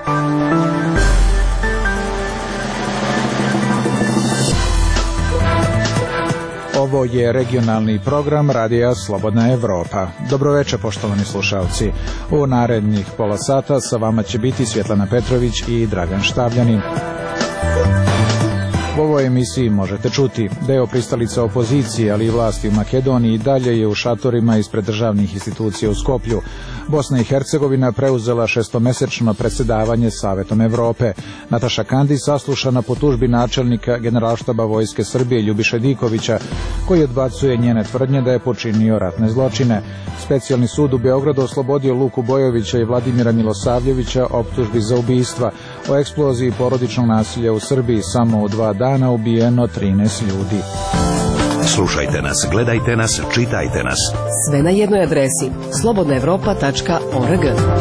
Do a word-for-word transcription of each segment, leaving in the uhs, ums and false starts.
Ovo je regionalni program Radija Slobodna Evropa. Dobroveče, poštovani slušalci. U narednih pola sata sa vama će biti Svjetlana Petrović i Dragan Štavljanin. U ovoj emisiji možete čuti deo pristalica opozicije, ali i vlasti u Makedoniji dalje je u šatorima ispred državnih institucija u Skoplju. Bosna i Hercegovina preuzela šestomesečno predsjedavanje Savetom Evrope. Nataša Kandić saslušana po tužbi načelnika Generalštaba Vojske Srbije Ljubiše Dikovića, koji odbacuje njene tvrdnje da je počinio ratne zločine. Specijalni sud u Beogradu oslobodio Luku Bojovića i Vladimira Milosavljevića optužbi za ubistva. O eksploziji porodičnog nasilja u Srbiji samo u dva dana ubijeno trinaest ljudi. Slušajte nas, gledajte nas, čitajte nas. Sve na jednoj adresi slobodna evropa tačka org.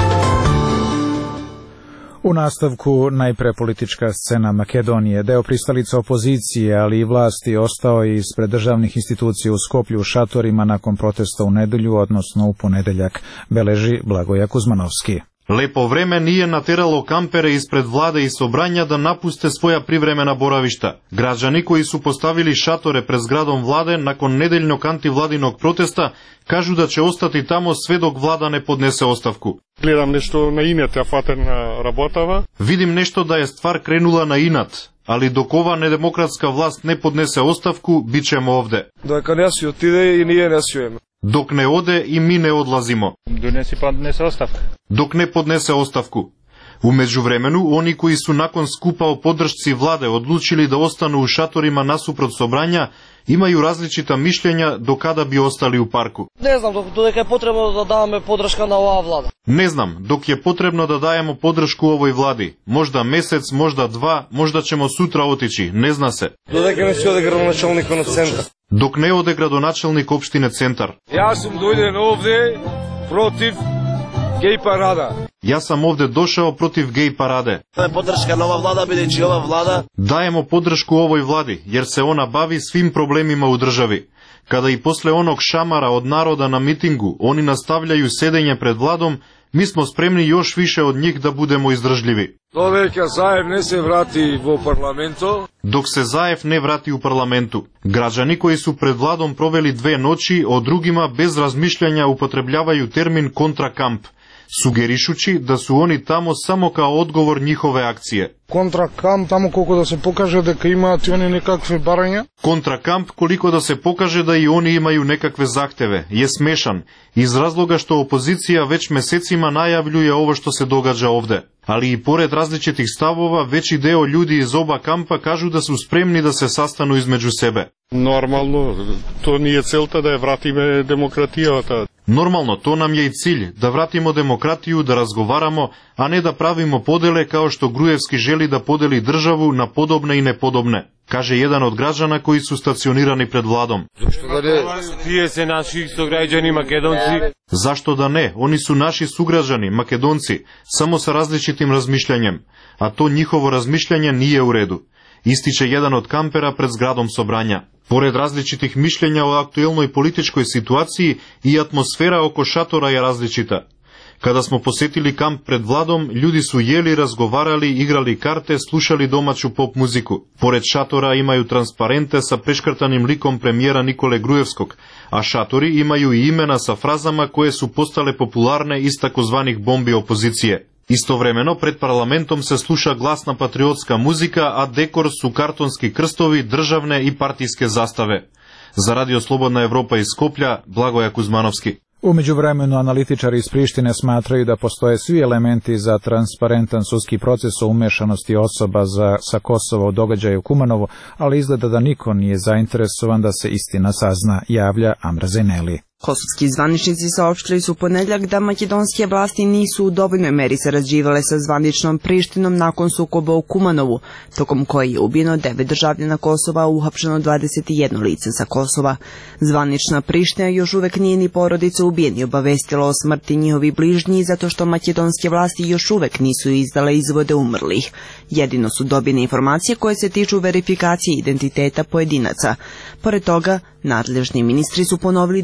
U nastavku najpre politička scena Makedonije. Deo pristalica opozicije, ali i vlasti ostao je ispred državnih institucija u Skoplju u šatorima nakon protesta u nedelju, odnosno u ponedeljak, beleži Blagoja Kuzmanovski. Lepo vreme nije nateralo kampere ispred vlade i собрanja da napuste svoja privremena boravišta. Građani koji su postavili šatore pred zgradom vlade nakon nedeljnog antivladinog protesta kažu da će ostati tamo sve dok vlada ne podnese ostavku. Gledam nešto na inat, a фатен работава. Vidim nešto da je stvar krenula na inat, ali dok ova nedemokratska vlast ne podnese ostavku, bit ćemo ovde. Доека не си отиде и ние не си уеме. Dok ne ode i mi ne odlazimo. Донеси поднесе оставка. Dok ne podnese ostavku. U međuvremenu, oni koji su nakon skupa o podršci vlade odlučili da ostanu u šatorima nasuprot собрanja, imaju različita mišljenja do kada bi ostali u parku. Ne znam, dok je potrebno da dаме podrška na ova vlada. Ne znam, dok je potrebno da dajemo podršku ovoj vladi. Možda mesec, možda dva, možda ćemo sutra otići, ne zna se. Dodека ne si ode gradonačelnik na centar. Dok ne ode gradonačelnik opštine Centar. Ja sam dođen ovde protiv gej parada. Ja sam ovde došao protiv gej parade. Podrška nova vlada, bideći ova vlada. Dajemo podršku ovoj vladi, jer se ona bavi svim problemima u državi. Kada i posle onog šamara od naroda na mitingu oni nastavljaju sedenje pred vladom, mi smo spremni još više od njih da budemo izdržljivi. Dodeka Zaev ne se vrati u parlamentu. Dok se Zaev ne vrati u parlamentu. Građani koji su pred vladom proveli dve noći, o drugima bez razmišljanja upotrebljavaju termin kontrakamp, sugerišući da su oni tamo samo kao odgovor njihove akcije. Kontrakamp tamo koliko da se pokaže дека имаат и они некакви барања. Kontrakamp koliko da se pokaže da i oni imaju nekakve zahteve je smešan iz razloga što opozicija već mesecima najavljuje ovo što se događa ovde. Ali i pored različitih stavova, veći deo ljudi iz oba kampa kažu da su spremni da se sastanu između sebe. Normalno, to nije целта да ја вратиме демократијата. Normalno, to nam je i cilj, da vratimo demokratiju, da razgovaramo, a ne da pravimo podele kao što Grujevski želi da podeli državu na podobne i nepodobne, kaže jedan od građana koji su stacionirani pred vladom. Zašto da ne? Tije se naši sugrađani Makedonci. Zašto da ne? Oni su naši sugrađani, Makedonci, samo sa različitim razmišljanjem, a to njihovo razmišljanje nije u redu, ističe jedan od kampera pred zgradom собрanja. Pored različitih mišljenja o aktuelnoj političkoj situaciji, i atmosfera oko šatora je različita. Kada smo posetili kamp pred vladom, ljudi su jeli, razgovarali, igrali karte, slušali domaću pop muziku. Pored šatora imaju transparente sa preškrtanim likom premijera Nikole Grujevskog, a šatori imaju i imena sa frazama koje su postale popularne iz takozvanih bombi opozicije. Istovremeno, pred parlamentom se sluša glasna patriotska muzika, a dekor su kartonski krstovi, državne i partijske zastave. Za Radio Slobodna Evropa iz Skoplja, Blagoja Kuzmanovski. U međuvremenu analitičari iz Prištine smatraju da postoje svi elementi za transparentan sudski proces o umešanosti osoba za, sa Kosova u događaju u Kumanovu, ali izgleda da niko nije zainteresovan da se istina sazna, javlja Amra Zeneli. Kosovski zvaničnici saopštili su u ponedjeljak da makedonske vlasti nisu u dovoljnoj meri sarađivale sa zvaničnom Prištinom nakon sukoba u Kumanovu, tokom koje je ubijeno devet državljana Kosova, a uhapšeno dvadeset jedno lice sa Kosova. Zvanična Priština još uvek nije ni porodice ubijeni obavestila o smrti njihovi bližnji, zato što makedonske vlasti još uvek nisu izdale izvode umrlih. Jedino su dobijene informacije koje se tiču verifikacije identiteta pojedinaca. Pored toga, nadležni ministri su ponovili da nisu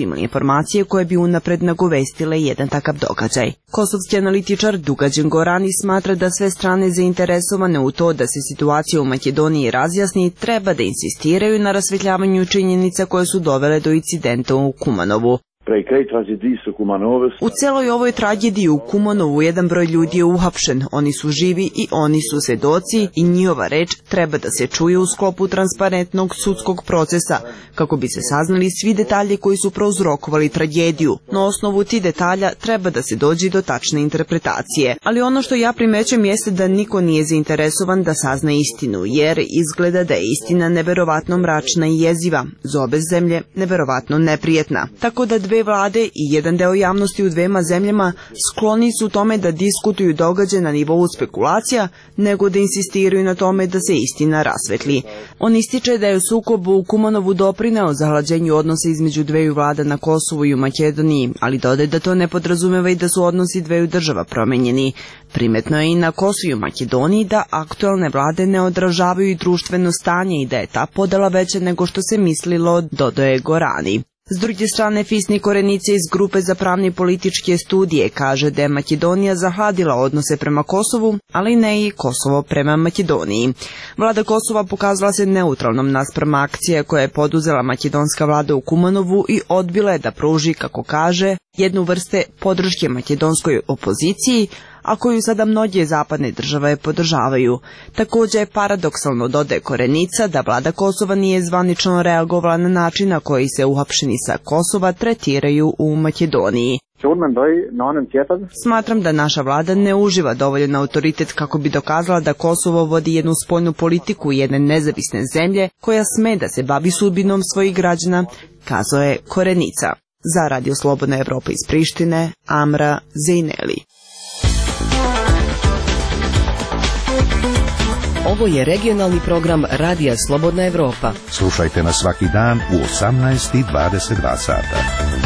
imali informacije koje bi unapred nagovestile jedan takav događaj. Kosovski analitičar Dugađen Gorani smatra da sve strane zainteresovane u to da se situacija u Makedoniji razjasni treba da insistiraju na rasvetljavanju činjenica koje su dovele do incidenta u Kumanovu. U celoj ovoj tragediji u Kumanovu jedan broj ljudi je uhapšen, oni su živi i oni su svedoci i njihova reč treba da se čuje u sklopu transparentnog sudskog procesa, kako bi se saznali svi detalji koji su prouzrokovali tragediju. Na osnovu tih detalja treba da se dođe do tačne interpretacije. Ali ono što ja primećujem jeste da niko nije zainteresovan da sazna istinu, jer izgleda da je istina neverovatno mračna i jeziva, za obe zemlje neverovatno neprijetna. Tako da dve vlade i jedan deo javnosti u dvema zemljama skloni su tome da diskutuju događaje na nivou spekulacija, nego da insistiraju na tome da se istina rasvetli. On ističe da je sukob u Kumanovu doprineo zahlađenju odnosa između dveju vlada na Kosovu i u Makedoniji, ali dodaje da to ne podrazumeva i da su odnosi dveju država promenjeni. Primetno je i na Kosovu i u Makedoniji da aktuelne vlade ne odražavaju i društveno stanje i da je ta podela veća nego što se mislilo, dodaje Gorani. S druge strane, Fisni Korenice iz Grupe za pravne i političke studije kaže da je Makedonija zahladila odnose prema Kosovu, ali ne i Kosovo prema Makedoniji. Vlada Kosova pokazala se neutralnom naspram akcije koje je poduzela makedonska vlada u Kumanovu i odbila je da pruži, kako kaže, jednu vrste podrške makedonskoj opoziciji, a koju sada mnoge zapadne države podržavaju. Također je paradoksalno, dodaje Korenica, da vlada Kosova nije zvanično reagovala na način na koji se uhapšeni sa Kosova tretiraju u Makedoniji. Smatram da naša vlada ne uživa dovoljan autoritet kako bi dokazala da Kosovo vodi jednu spoljnu politiku jedne nezavisne zemlje koja sme da se bavi sudbinom svojih građana, kazao je Korenica. Za Radio Slobodna Evropa iz Prištine, Amra Zejneli. Ovo je regionalni program Radija Slobodna Evropa. Slušajte nas svaki dan u osamnaest i dvadeset dva sata.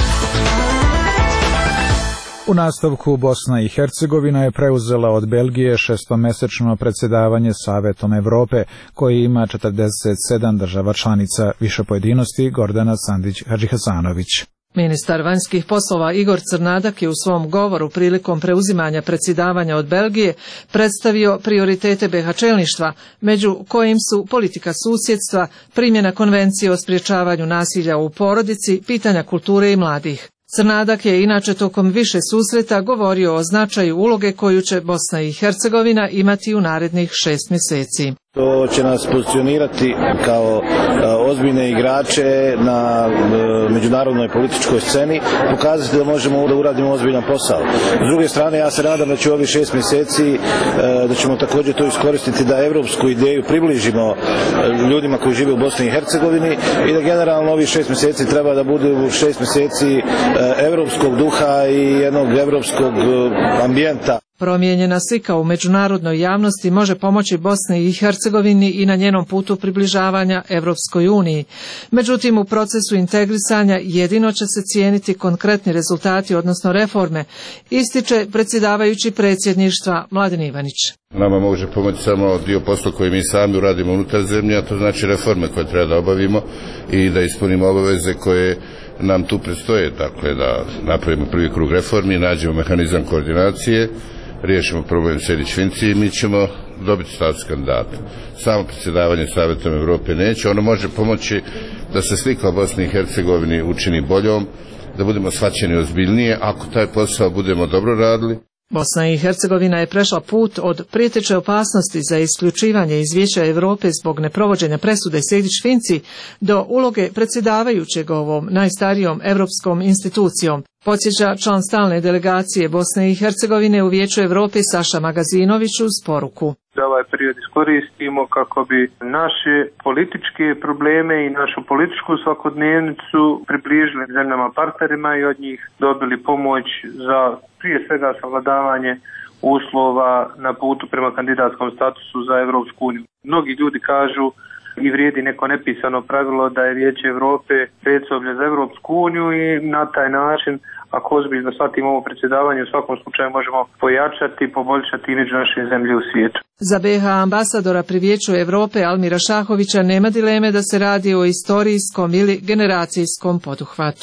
U nastavku Bosna i Hercegovina je preuzela od Belgije šestomesečno predsjedavanje Savetom Evrope, koji ima četrdeset sedam država članica. Više pojedinosti Gordana Sandić-Hadžihasanović. Ministar vanjskih poslova Igor Crnadak je u svom govoru prilikom preuzimanja predsjedavanja od Belgije predstavio prioritete be ha čelništva, među kojim su politika susjedstva, primjena konvencije o sprječavanju nasilja u porodici, pitanja kulture i mladih. Crnadak je inače tokom više susreta govorio o značaju uloge koju će Bosna i Hercegovina imati u narednih šest mjeseci. To će nas pozicionirati kao ozbiljne igrače na međunarodnoj političkoj sceni, pokazati da možemo da uradimo ozbiljan posao. S druge strane, ja se nadam da će ovih šest mjeseci, da ćemo također to iskoristiti da evropsku ideju približimo ljudima koji žive u Bosni i Hercegovini i da generalno ovih šest mjeseci treba da bude šest mjeseci evropskog duha i jednog evropskog ambijenta. Promijenjena slika u međunarodnoj javnosti može pomoći Bosni i Hercegovini i na njenom putu približavanja Evropskoj uniji. Međutim, u procesu integrisanja jedino će se cijeniti konkretni rezultati, odnosno reforme, ističe predsjedavajući predsjedništva Mladen Ivanić. Nama može pomoći samo dio posla koji mi sami uradimo unutar zemlje, a to znači reforme koje treba da obavimo i da ispunimo obaveze koje nam tu predstoje, dakle da napravimo prvi krug reformi, nađemo mehanizam koordinacije, riješimo problem Sejdić-Finci i mi ćemo dobiti status kandidata. Samo predsjedavanje Savetom Evrope neće, ono može pomoći da se slika o Bosni i Hercegovini učini boljom, da budemo shvaćeni ozbiljnije, ako taj posao budemo dobro radili. Bosna i Hercegovina je prešla put od prijeteće opasnosti za isključivanje iz Vijeća Europe zbog neprovođenja presude Sejdić-Finci do uloge predsjedavajućeg ovom najstarijom europskom institucijom. Podsjeća član stalne delegacije Bosne i Hercegovine u Vijeću Europe Saša Magazinović uz poruku. Da ovaj period iskoristimo kako bi naše političke probleme i našu političku svakodnevnicu približili zemljama partnerima i od njih dobili pomoć za prije svega savladavanje uslova na putu prema kandidatskom statusu za Evropsku uniju. Mnogi ljudi kažu i vrijedi neko nepisano pravilo da je Vijeće Europe predsoblje za Evropsku uniju i na taj način, ako ozbiljno shvatimo ovo predsjedavanje, u svakom slučaju možemo pojačati i poboljšati imidž naše zemlje u svijetu. Za be ha ambasadora pri Vijeću Europe Almira Šahovića nema dileme da se radi o istorijskom ili generacijskom poduhvatu.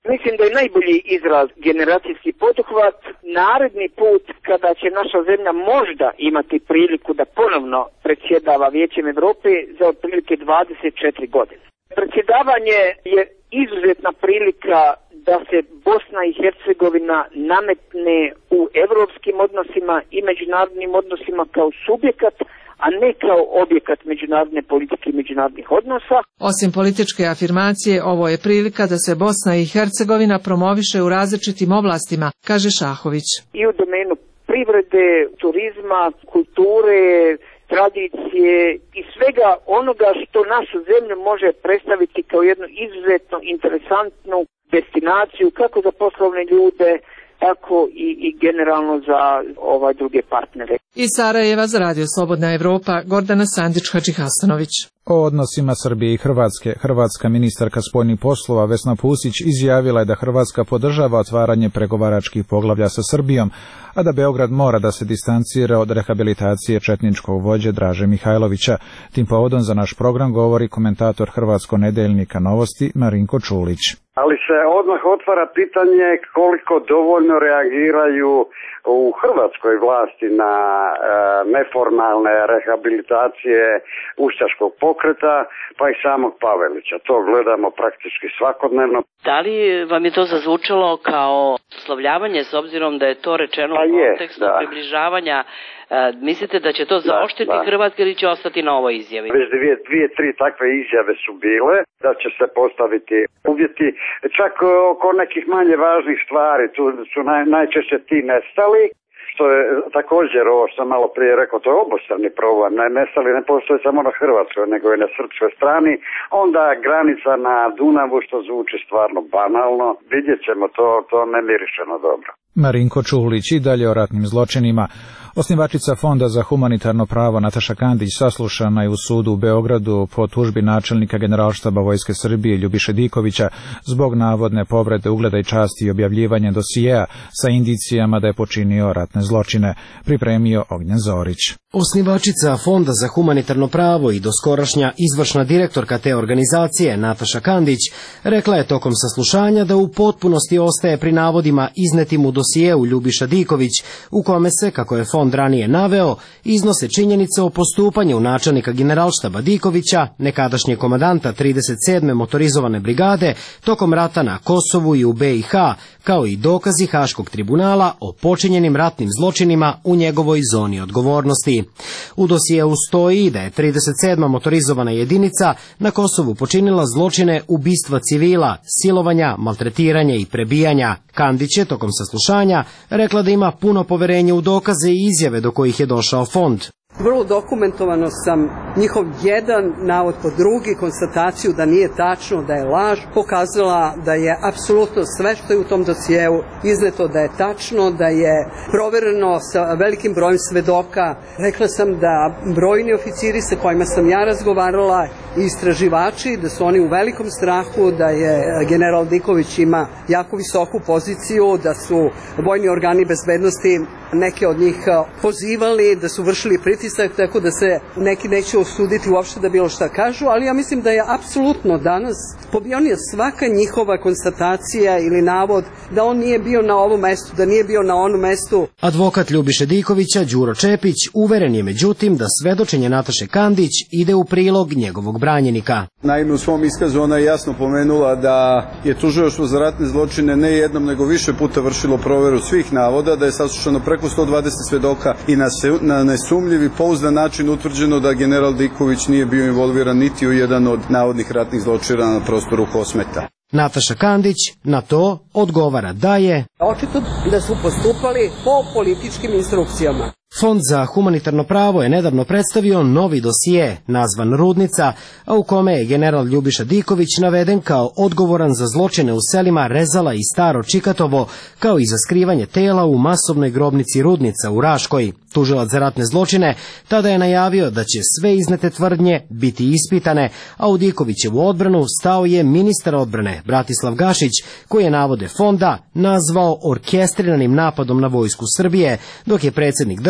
Mislim da je najbolji izraz generacijski poduhvat. Naredni put kada će naša zemlja možda imati priliku da ponovno predsjedava Vijećem Europe za otprilike dvadeset četiri godine. Predsjedavanje je izuzetna prilika da se Bosna i Hercegovina nametne u europskim odnosima i međunarodnim odnosima kao subjekat, a ne kao objekat međunarodne politike i međunarodnih odnosa. Osim političke afirmacije, ovo je prilika da se Bosna i Hercegovina promoviše u različitim oblastima, kaže Šahović. I u domenu privrede, turizma, kulture, tradicije i svega onoga što našu zemlju može predstaviti kao jednu izuzetno interesantnu destinaciju kako za poslovne ljude, tako i, i generalno za ovaj druge partnere. Iz Sarajeva za Radio Slobodna Evropa, Gordana Sandić-Hadžihasanović. O odnosima Srbije i Hrvatske, hrvatska ministarka spoljnih poslova Vesna Pusić izjavila je da Hrvatska podržava otvaranje pregovaračkih poglavlja sa Srbijom, a da Beograd mora da se distancira od rehabilitacije četničkog vođe Draže Mihajlovića. Tim povodom za naš program govori komentator Hrvatskog nedeljnika Novosti Marinko Čulić. Ali se odmah otvara pitanje koliko dovoljno reagiraju u hrvatskoj vlasti na e, neformalne rehabilitacije ustaškog pokreta, pa i samog Pavelića. To gledamo praktički svakodnevno. Da li vam je to zazvučalo kao oslovljavanje, s obzirom da je to rečeno pa u kontekstu je, približavanja? E, mislite da će to zaoštriti Hrvatske ili će ostati na ovoj izjavi? Već dvije, dvije, tri takve izjave su bile, da će se postaviti uvjeti, čak oko nekih manje važnih stvari, tu su naj, najčešće ti nestali, što je također ovo što sam malo prije rekao, to je obostrani problem, ne, nestali ne postoje samo na hrvatskoj, nego i na srpskoj strani, onda granica na Dunavu što zvuči stvarno banalno, vidjet ćemo, to, to ne mirišeno dobro. Marinko Čulić i dalje o ratnim zločinima. Osnivačica Fonda za humanitarno pravo Nataša Kandić saslušana je u sudu u Beogradu po tužbi načelnika Generalštaba Vojske Srbije Ljubiše Dikovića zbog navodne povrede ugleda i časti i objavljivanja dosijeja sa indicijama da je počinio ratne zločine, pripremio Ognjen Zorić. Osnivačica Fonda za humanitarno pravo i doskorašnja izvršna direktorka te organizacije Nataša Kandić rekla je tokom saslušanja da u potpunosti ostaje pri navodima iznetim u dosijeu Ljubiša Diković, u kome se, kako je fond ranije naveo, iznose činjenice o postupanju načelnika Generalštaba Dikovića, nekadašnjeg komandanta trideset sedme motorizovane brigade, tokom rata na Kosovu i u B i H, kao i dokazi Haškog tribunala o počinjenim ratnim zločinima u njegovoj zoni odgovornosti. U dosijeu stoji da je trideset sedma motorizovana jedinica na Kosovu počinila zločine ubistva civila, silovanja, maltretiranja i prebijanja. Kandić je tokom saslušanja rekla da ima puno poverenje u dokaze i izjave do kojih je došao fond. Vrlo dokumentovano sam njihov jedan navod po drugi, konstataciju da nije tačno, da je laž, pokazala da je apsolutno sve što je u tom dosijeu izneto da je tačno, da je provereno sa velikim brojem svedoka. Rekla sam da brojni oficiri sa kojima sam ja razgovarala i istraživači, da su oni u velikom strahu, da je general Diković ima jako visoku poziciju, da su vojni organi bezbednosti neke od njih pozivali, da su vršili pritisak, tako da se neki neće osuditi uopšte da bilo šta kažu, ali ja mislim da je apsolutno danas pobionija svaka njihova konstatacija ili navod da on nije bio na ovom mestu, da nije bio na onom mestu. Advokat Ljubiše Dikovića, Đuro Čepić, uveren je međutim da svedočenje Nataše Kandić ide u prilog njegovog branjenika. Naime, u svom iskazu ona je jasno pomenula da je tužilaštvo za ratne zločine ne jednom nego više puta vršilo proveru svih navoda, da je saslušano preko sto dvadeset svedoka i na, se, na nesumljiv i pouzdan način utvrđeno da general Diković nije bio involviran niti u jedan od navodnih ratnih zločina na prostoru Kosmeta. Nataša Kandić na to odgovara da je očito da su postupali po političkim instrukcijama. Fond za humanitarno pravo je nedavno predstavio novi dosije, nazvan Rudnica, a u kome je general Ljubiša Diković naveden kao odgovoran za zločine u selima Rezala i Staro Čikatovo, kao i za skrivanje tela u masovnoj grobnici Rudnica u Raškoj. Tužilac za ratne zločine tada je najavio da će sve iznete tvrdnje biti ispitane, a u Dikovićevu odbranu stao je ministar odbrane Bratislav Gašić, koji je navode fonda nazvao orkestriranim napadom na vojsku Srbije, dok je predsjednik države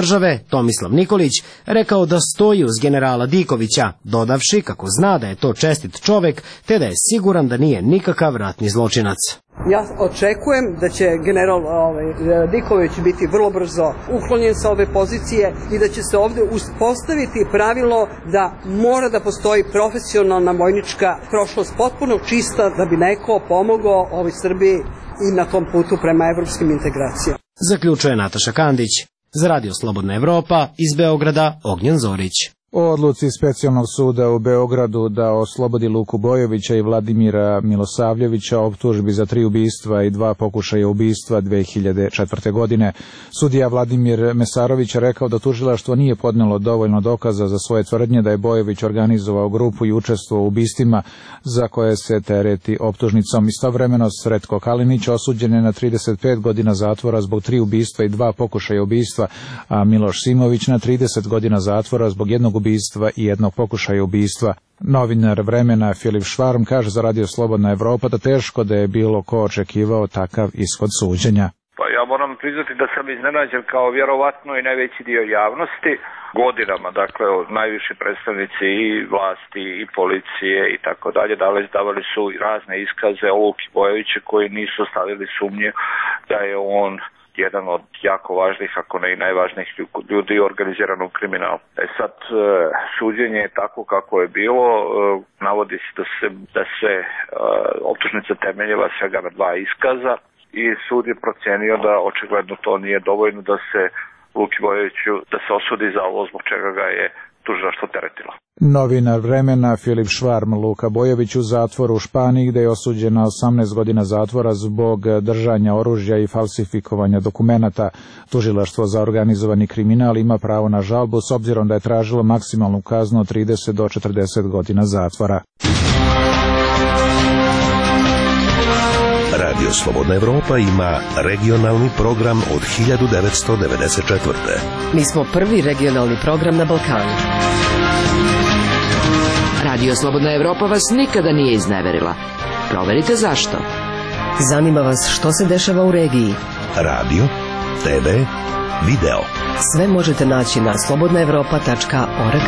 države, Tomislav Nikolić, rekao da stoji uz generala Dikovića, dodavši kako zna da je to čestit čovek, te da je siguran da nije nikakav ratni zločinac. Ja očekujem da će general ovaj, Diković biti vrlo brzo uklonjen sa ove pozicije i da će se ovde uspostaviti pravilo da mora da postoji profesionalna vojnička prošlost potpuno čista da bi neko pomogao ovoj Srbiji i na tom putu prema evropskim integracijama. Zaključuje Nataša Kandić. Za Radio Slobodna Evropa iz Beograda Ognjen Zorić. O odluci Specijalnog suda u Beogradu da oslobodi Luku Bojovića i Vladimira Milosavljevića optužbi za tri ubistva i dva pokušaja ubistva dve hiljade četvrte. godine. Sudija Vladimir Mesarović je rekao da tužilaštvo nije podnelo dovoljno dokaza za svoje tvrdnje da je Bojović organizovao grupu i učestvovao u ubistvima za koje se tereti optužnicom. Istovremeno Sretko Kalinić osuđen je na trideset pet godina zatvora zbog tri ubistva i dva pokušaja ubistva, a Miloš Simović na trideset godina zatvora zbog jednog ubistva i jednog pokušaja ubistva. Novinar Vremena Filip Švarm kaže za Radio Slobodna Evropa da teško da je bilo ko očekivao takav ishod suđenja. Pa ja moram priznati da sam iznenađen kao vjerovatno i najveći dio javnosti godinama, dakle najviši predstavnici i vlasti i policije i tako dalje, davali su razne iskaze o Luki Bojoviću koji nisu stavili sumnje da je on jedan od jako važnih, ako ne i najvažnijih ljudi u organiziranom kriminalu. E sad, suđenje je tako kako je bilo, navodi se da se, da se optužnica temeljila svega na dva iskaza i sud je procenio da očigledno to nije dovoljno da se Luki Bojoviću, da se osudi za ovo zbog čega ga je tužilaštvo teretilo. Novinar Vremena Filip Švarm. Luka Bojović u zatvoru u Španiji gde je osuđen na osamnaest godina zatvora zbog držanja oružja i falsifikovanja dokumenata. Tužilaštvo za organizovani kriminal ima pravo na žalbu s obzirom da je tražilo maksimalnu kaznu od trideset do četrdeset godina zatvora. Radio Slobodna Evropa ima regionalni program od hiljadu devetsto devedeset četvrte. Mi smo prvi regionalni program na Balkanu. Radio Slobodna Evropa vas nikada nije izneverila. Proverite zašto. Zanima vas što se dešava u regiji. Radio, te ve, video. Sve možete naći na slobodna evropa tačka org.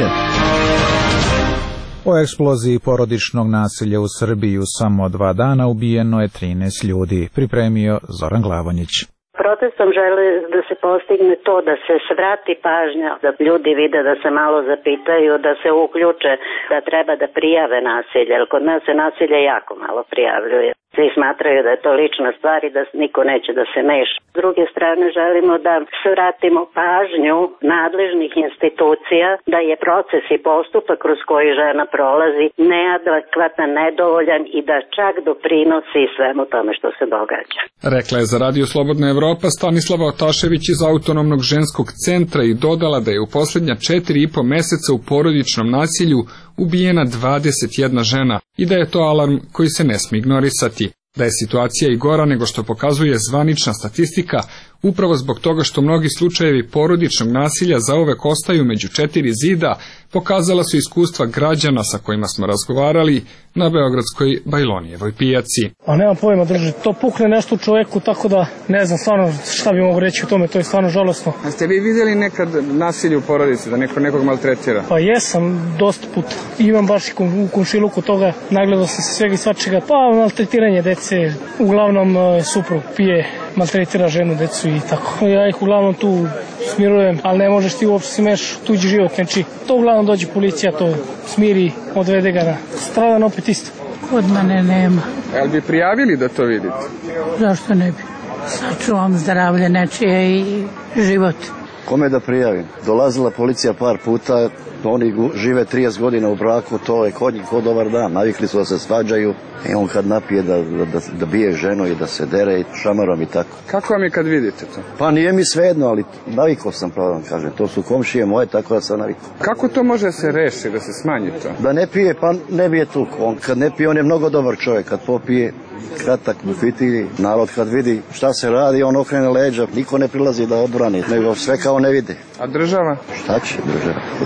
O eksploziji porodičnog nasilja u Srbiji u samo dva dana ubijeno je trinaest ljudi. Pripremio Zoran Glavonjić. Protestom žele da se postigne to da se svrati pažnja, da ljudi vide, da se malo zapitaju, da se uključe, da treba da prijave nasilje, jer kod nas se nasilje jako malo prijavljuje. Svi smatraju da je to lična stvar i da niko neće da se meša. S druge strane želimo da svratimo pažnju nadležnih institucija da je proces i postupak kroz koji žena prolazi neadekvatan, nedovoljan i da čak doprinosi svemu tome što se događa. Rekla je za Radio Slobodna Evropa Stanislava Otašević iz Autonomnog ženskog centra i dodala da je u posljednja četiri i po meseca u porodičnom nasilju ubijena dvadeset jedna žena i da je to alarm koji se ne smije ignorisati. Da je situacija i gora nego što pokazuje zvanična statistika, upravo zbog toga što mnogi slučajevi porodičnog nasilja zauvek ostaju među četiri zida, pokazala su iskustva građana sa kojima smo razgovarali na beogradskoj Bajlonijevoj pijaci. A nemam pojma, drži, to pukne nešto u čoveku, tako da ne znam stvarno šta bi mogu reći o tome, to je stvarno žalosno. A ste vi vidjeli nekad nasilje u porodici, da neko nekog maltretira? Pa jesam, dosta puta. Imam baš i u komšiluku toga, nagledao sam se svega i svačega, pa maltretiranje dece, uglavnom suprug pije, maltretira ženu, decu i tako. Ja ih uglavnom tu smirujem, ali ne možeš ti uopšte si meš tuđi život, znači to uglavnom dođe policija, to smiri, odvede ga na stradan opet isto. Od mene nema. Jel bi prijavili da to vidite? Zašto ne bi? Sačuvam zdravlje nečije i život. Kome da prijavim? Dolazila policija par puta, oni žive trideset godina u braku, to je kod njih ko dobar dan, navikli su da se svađaju i on kad napije da, da, da bije ženu i da se dere i šamarom i tako. Kako vam je kad vidite to? Pa nije mi svejedno, ali navikao sam, pravo vam kažem, to su komšije moje, tako da sam navikao. Kako to može da se reši, da se smanji to? Da ne pije, pa ne bije tu. On kad ne pije, on je mnogo dobar čovjek, kad popije, kratak bufiti, narod kad vidi šta se radi, on okrene leđa, niko ne prilazi da odbrani, nego sve kao ne vidi. A država? Šta će država? Država.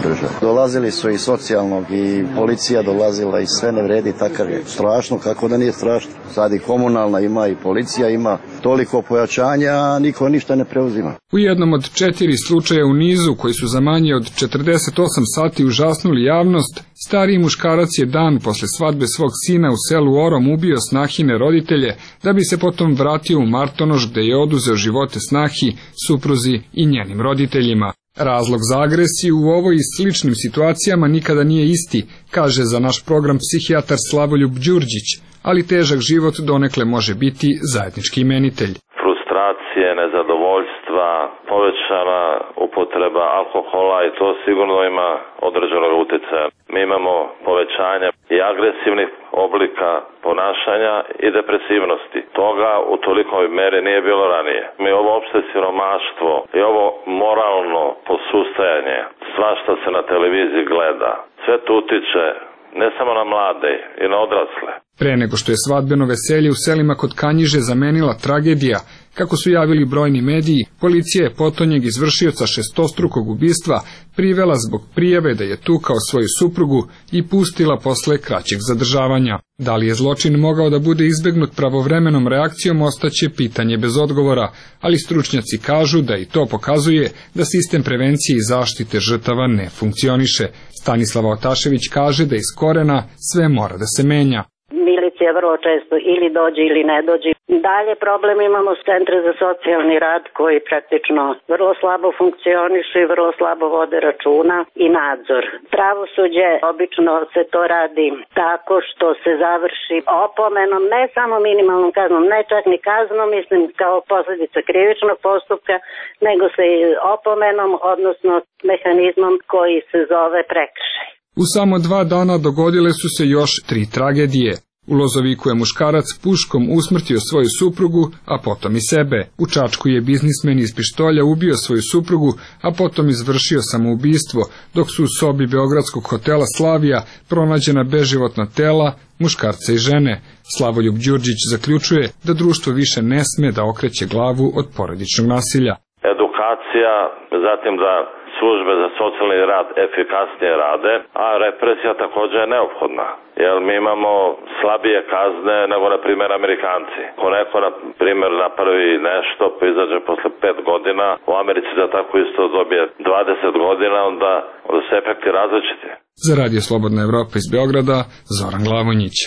Dolazili su i socijalnog i policija dolazila i sve ne vredi, takav je. Strašno, kako da nije strašno. Sad i komunalna ima i policija ima toliko pojačanja, a niko ništa ne preuzima. U jednom od četiri slučaja u nizu koji su za manje od četrdeset osam sati užasnuli javnost, stariji muškarac je dan posle svadbe svog sina u selu Orom ubio snahine roditelje, da bi se potom vratio u Martonoš gde je oduzeo živote snahi, supruzi i njenim roditeljima. Razlog za agresiju u ovoj i sličnim situacijama nikada nije isti, kaže za naš program psihijatar Slavoljub Đurđić, ali težak život donekle može biti zajednički imenitelj. Frustracije, nezadovoljstva, povećana upotreba alkohola i to sigurno ima određenog utjecaja. Mi imamo povećanje i agresivnih oblika ponašanja i depresivnosti. Toga u tolikoj meri nije bilo ranije. Mi ovo opšte siromaštvo i ovo moralno posustajanje, svašta se na televiziji gleda, sve to utiče ne samo na mlade i na odrasle. Pre nego što je svadbeno veselje u selima kod Kanjiže zamenila tragedija, kako su javili brojni mediji, policija je potonjeg izvršioca šestostrukog ubistva privela zbog prijave da je tukao svoju suprugu i pustila posle kraćeg zadržavanja. Da li je zločin mogao da bude izbegnut pravovremenom reakcijom ostaće pitanje bez odgovora, ali stručnjaci kažu da i to pokazuje da sistem prevencije i zaštite žrtava ne funkcioniše. Stanislava Otašević kaže da iz korena sve mora da se menja. Milicija vrlo često ili dođe ili ne dođe. Dalje problem imamo s centre za socijalni rad koji praktično vrlo slabo funkcionišu i vrlo slabo vode računa i nadzor. Pravosuđe obično se to radi tako što se završi opomenom, ne samo minimalnom kaznom, ne čak ni kaznom, mislim kao posljedica krivičnog postupka, nego se i opomenom, odnosno mehanizmom koji se zove prekršaj. U samo dva dana dogodile su se još tri tragedije. U Lozoviku je muškarac puškom usmrtio svoju suprugu, a potom i sebe. U Čačku je biznismen iz pištolja ubio svoju suprugu, a potom izvršio samoubistvo, dok su u sobi beogradskog hotela Slavija pronađena beživotna tela muškarca i žene. Slavoljub Đurđić zaključuje da društvo više ne sme da okreće glavu od porodičnog nasilja. Edukacija, zatim da službe za socijalni rad efikasnije rade, a represija također je neophodna. Jer mi imamo slabije kazne nego, na primjer, Amerikanci. Ko neko, na primjer, napravi nešto pa izađe posle pet godina, u Americi da tako isto dobije dvadeset godina, onda, onda se efekti različiti. Za Radio Slobodna Evropa iz Beograda, Zoran Glavonjić.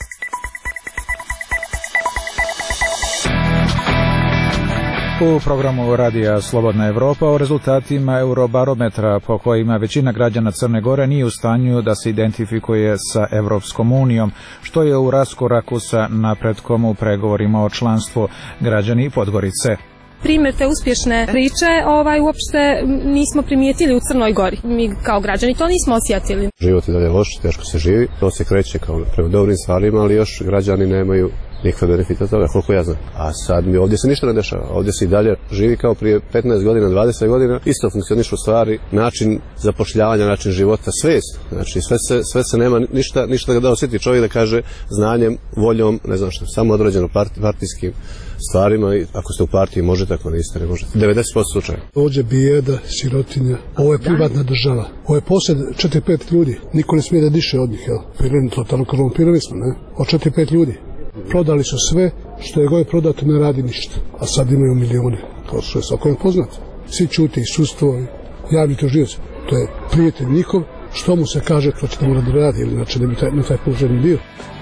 U programu Radija Slobodna Evropa o rezultatima Eurobarometra po kojima većina građana Crne Gore nije u stanju da se identifikuje sa Evropskom unijom, što je u raskoraku sa napretkom u pregovorima o članstvu. Građani Podgorice. Primjer te uspješne priče ovaj, uopšte nismo primijetili u Crnoj Gori. Mi kao građani to nismo osjetili. Život je dalje loš, teško se živi, to se kreće kao prema dobrim stvarima, ali još građani nemaju nikakve benefite od toga, koliko ja znam. A sad mi ovdje se ništa ne dešava, ovdje se i dalje živi kao prije petnaest godina, dvadeset godina, isto funkcionišu stvari, način zapošljavanja, način života, svest. Znači sve se, sve se nema ništa, ništa da osjeti čovjek da kaže znanjem, voljom, ne znam što, samo određeno part, partijskim stvarima i ako ste u partiji možete, ako niste ne možete. devedeset posto slučaja. Ovdje bijeda, sirotinja, ovo je privatna država. Ovo je posjed četiri pet ljudi, niko ne smije da diše od njih, jel? Prirodno, totalno korumpirani smo, ne? Od četiri pet ljudi. Prodali su sve, što je god prodato ne radi ništa, a sad imaju milijone, kao što je svakome poznato. Svi čute i sudstvo, i javni tužioci, to je prijatelj njihov, što mu se kaže, to će da mora da radi, ili znači ne bi taj, na taj položaj bio.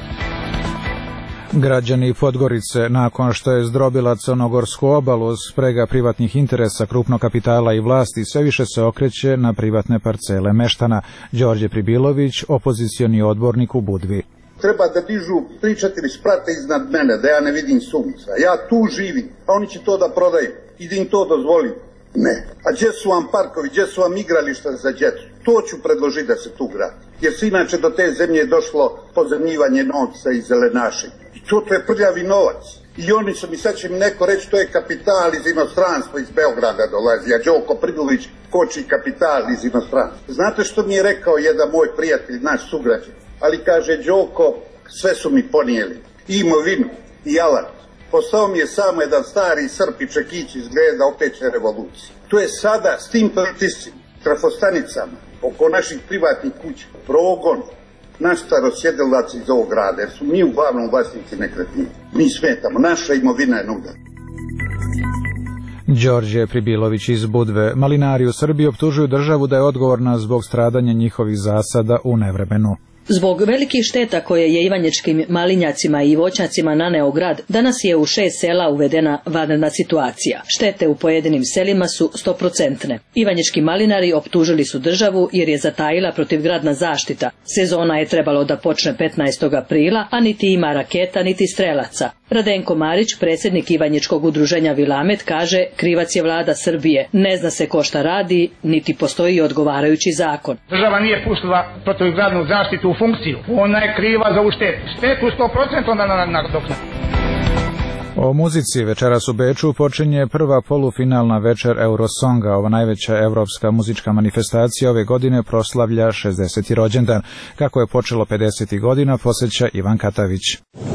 Građani Podgorice, nakon što je zdrobila crnogorsku obalu sprega privatnih interesa, krupnog kapitala i vlasti, sve više se okreće na privatne parcele meštana. Đorđe Pribilović, opozicioni odbornik u Budvi. Treba da dižu tri četiri sprata iznad mene, da ja ne vidim sunca. Ja tu živim, a oni će to da prodaju i da im to dozvoli. Ne. A gdje su vam parkovi, gdje su vam igrališta za djecu? To ću predložiti da se tu gradi. Jer se inače do te zemlje je došlo pozemljivanje novca i zelenašenje. I to, to je prljavi novac. I oni su mi, sad će mi neko reći, to je kapital iz inostranstva, iz Beograda dolazi, a Đoko Pribilović koči kapital iz inostranstva. Znate što mi je rekao jedan moj prijatelj, naš sugrađan? Ali kaže, Đoko, sve su mi ponijeli, i imovinu, i alat. Postao mi je samo jedan stari Srp i Čekić izgleda opet će revolucija. To je sada s tim pritiscima trafostanicama, oko naših privatnih kuća, progon, naš starosjedilac iz ovog grada, jer su mi uglavnom vlasnici nekretnine. Mi smetamo, naša imovina je na udaru. Đorđe Pribilović iz Budve. Malinari u Srbiji optužuju državu da je odgovorna zbog stradanja njihovih zasada u nevremenu. Zbog velikih šteta koje je ivanjičkim malinjacima i voćnjacima naneo grad, danas je u šest sela uvedena vanredna situacija. Štete u pojedinim selima su stoprocentne. Ivanjički malinari optužili su državu jer je zatajila protivgradna zaštita. Sezona je trebalo da počne petnaestog aprila, a niti ima raketa niti strelaca. Radenko Marić, predsjednik Ivanjičkog udruženja Vilamet, kaže krivac je vlada Srbije. Ne zna se ko šta radi, niti postoji odgovarajući zakon. Država nije pustila protivgradnu zaštitu u funkciju. Ona je kriva za ovu štetu. Štetu sto posto onda nadoknadi. O muzici večeras u Beču počinje prva polufinalna večer Eurosonga. Ova najveća evropska muzička manifestacija ove godine proslavlja šezdeseti rođendan. Kako je počelo pedesetih godina, posjeća Ivan Katavić.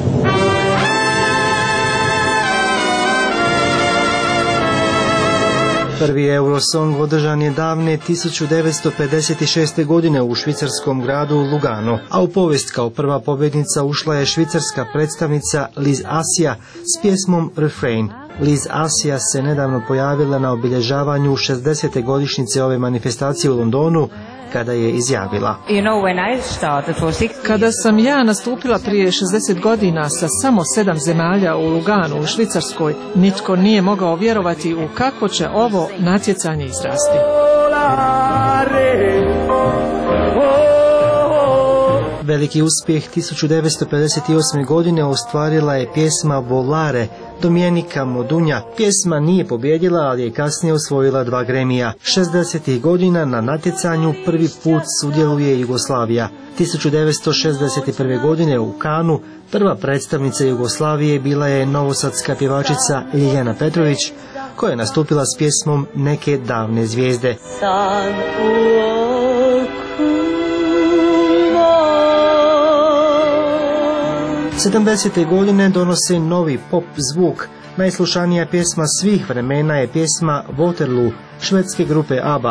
Prvi Eurosong održan je davne tisuću devetsto pedeset šeste. godine u švicarskom gradu Lugano, a u povijest kao prva pobjednica ušla je švicarska predstavnica Liz Assia s pjesmom Refrain. Liz Assia se nedavno pojavila na obilježavanju šezdesete godišnjice ove manifestacije u Londonu, kada je izjavila: Kada sam ja nastupila prije šezdeset godina sa samo sedam zemalja u Luganu u Švicarskoj, nitko nije mogao vjerovati u kako će ovo natjecanje izrasti. Veliki uspjeh tisuću devetsto pedeset osme. godine ostvarila je pjesma Volare Domijenika Modunja. Pjesma nije pobjedila, ali je kasnije osvojila dva Gramija. šezdesetih godina na natjecanju prvi put sudjeluje Jugoslavija. tisuću devetsto šezdeset prve. godine u Kanu prva predstavnica Jugoslavije bila je novosadska pjevačica Ljiljana Petrović, koja je nastupila s pjesmom Neke davne zvijezde. San sedamdesete. godine donose novi pop zvuk. Najslušanija pjesma svih vremena je pjesma Waterloo švedske grupe ABBA.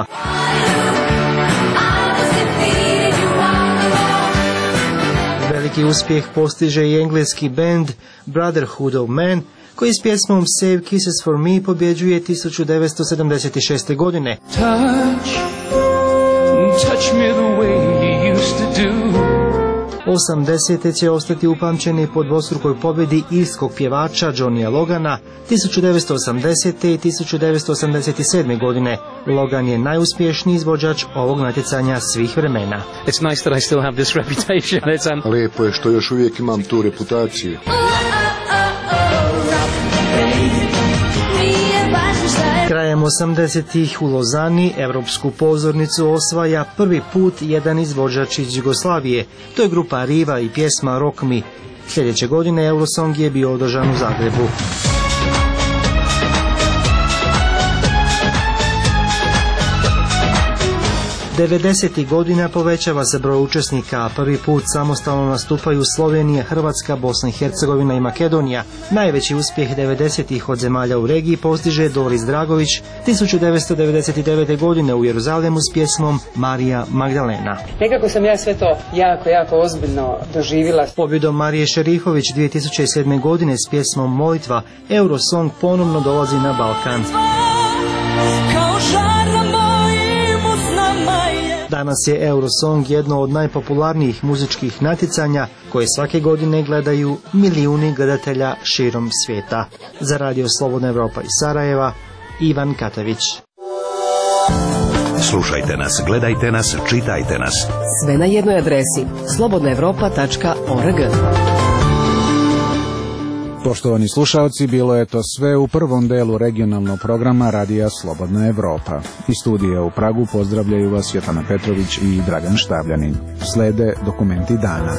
Veliki uspjeh postiže i engleski band Brotherhood of Man, koji s pjesmom Save Kisses for Me pobjeđuje tisuću devetsto sedamdeset šeste. godine. Touch, touch me the way you used to do. osamdesete. će ostati upamćeni po dvostrukoj pobjedi irskog pjevača Johnnya Logana tisuću devetsto osamdesete. i tisuću devetsto osamdeset sedme. godine. Logan je najuspješniji izvođač ovog natjecanja svih vremena. It's nice that I still have this reputation. It's, um... Lijepo je što još uvijek imam tu reputaciju. Krajem osamdesetih u Lozani evropsku pozornicu osvaja prvi put jedan izvođač iz Jugoslavije. To je grupa Riva i pjesma Rock Me. Sljedeće godine Eurosong je bio održan u Zagrebu. devedesetih. godina povećava se broj učesnika, a prvi put samostalno nastupaju Slovenija, Hrvatska, Bosna i Hercegovina i Makedonija. Najveći uspjeh devedesetih od zemalja u regiji postiže Doris Dragović tisuću devetsto devedeset devete. godine u Jeruzalemu s pjesmom Marija Magdalena. Nekako sam ja sve to jako, jako ozbiljno doživjela. Pobjedom Marije Šerifović dvije tisuće sedme. godine s pjesmom Molitva, Eurosong ponovno dolazi na Balkan. Danas je Eurosong jedno od najpopularnijih muzičkih natjecanja koje svake godine gledaju milijuni gledatelja širom svijeta. Za Radio Slobodna Evropa iz Sarajeva, Ivan Katavić. Slušajte nas, gledajte nas, čitajte nas. Sve na jednoj adresi slobodna evropa tačka org. Poštovani slušalci, bilo je to sve u prvom delu regionalnog programa Radija Slobodna Evropa. Iz studija u Pragu pozdravljaju vas Svetlana Petrović i Dragan Štavljanin. Slede dokumenti dana.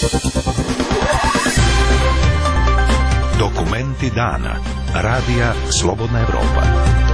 Dokumenti dana. Radija Slobodna Evropa.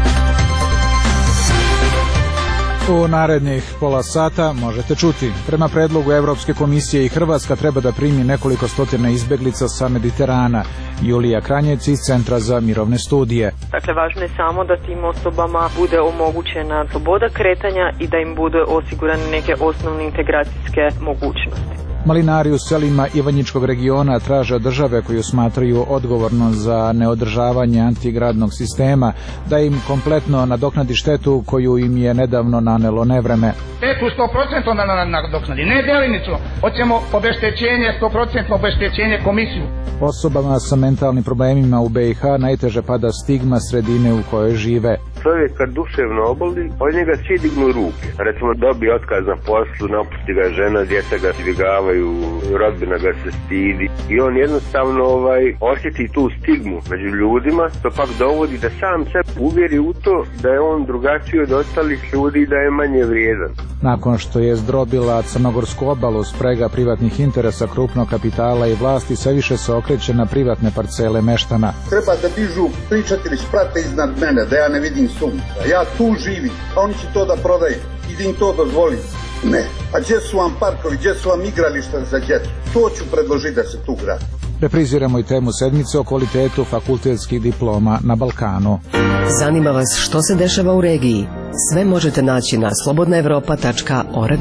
U narednih pola sata možete čuti. Prema predlogu Evropske komisije i Hrvatska treba da primi nekoliko stotina izbeglica sa Mediterana. Julija Kranjec iz Centra za mirovne studije. Dakle, važno je samo da tim osobama bude omogućena sloboda kretanja i da im bude osigurane neke osnovne integracijske mogućnosti. Malinari u selima Ivanjičkog regiona traže od države koju smatraju odgovorno za neodržavanje antigradnog sistema da im kompletno nadoknadi štetu koju im je nedavno nanelo nevreme. Štetu sto posto nadoknadi, ne delinicu. Hoćemo obeštećenje, sto posto obeštećenje komisiju. Osobama sa mentalnim problemima u B i H najteže pada stigma sredine u kojoj žive. Čovjek kad duševno oboli, od njega svi dignu ruke. Recimo dobije otkaz na poslu, napusti ga žena, djeca ga izbjegavaju, rodbina ga se stidi i on jednostavno ovaj osjeti tu stigmu među ljudima, to pak dovodi da sam sebe uvjeri u to da je on drugačiji od ostalih ljudi i da je manje vrijedan. Nakon što je zdrobila Crnogorsku obalu, sprega privatnih interesa krupnog kapitala i vlasti sve više se okreće na privatne parcele meštana. Treba da dižu tri četiri sprata iznad mene, da ja ne vidim sunca. Ja tu živim, a oni će to da prodaju i da im to dozvolim. Ne. A gdje su vam parkovi, gdje su vam igrališta za djecu? To ću predložiti da se tu gradi. Repriziramo i temu sedmice o kvalitetu fakultetskih diploma na Balkanu. Zanima vas što se dešava u regiji? Sve možete naći na slobodna evropa tačka org.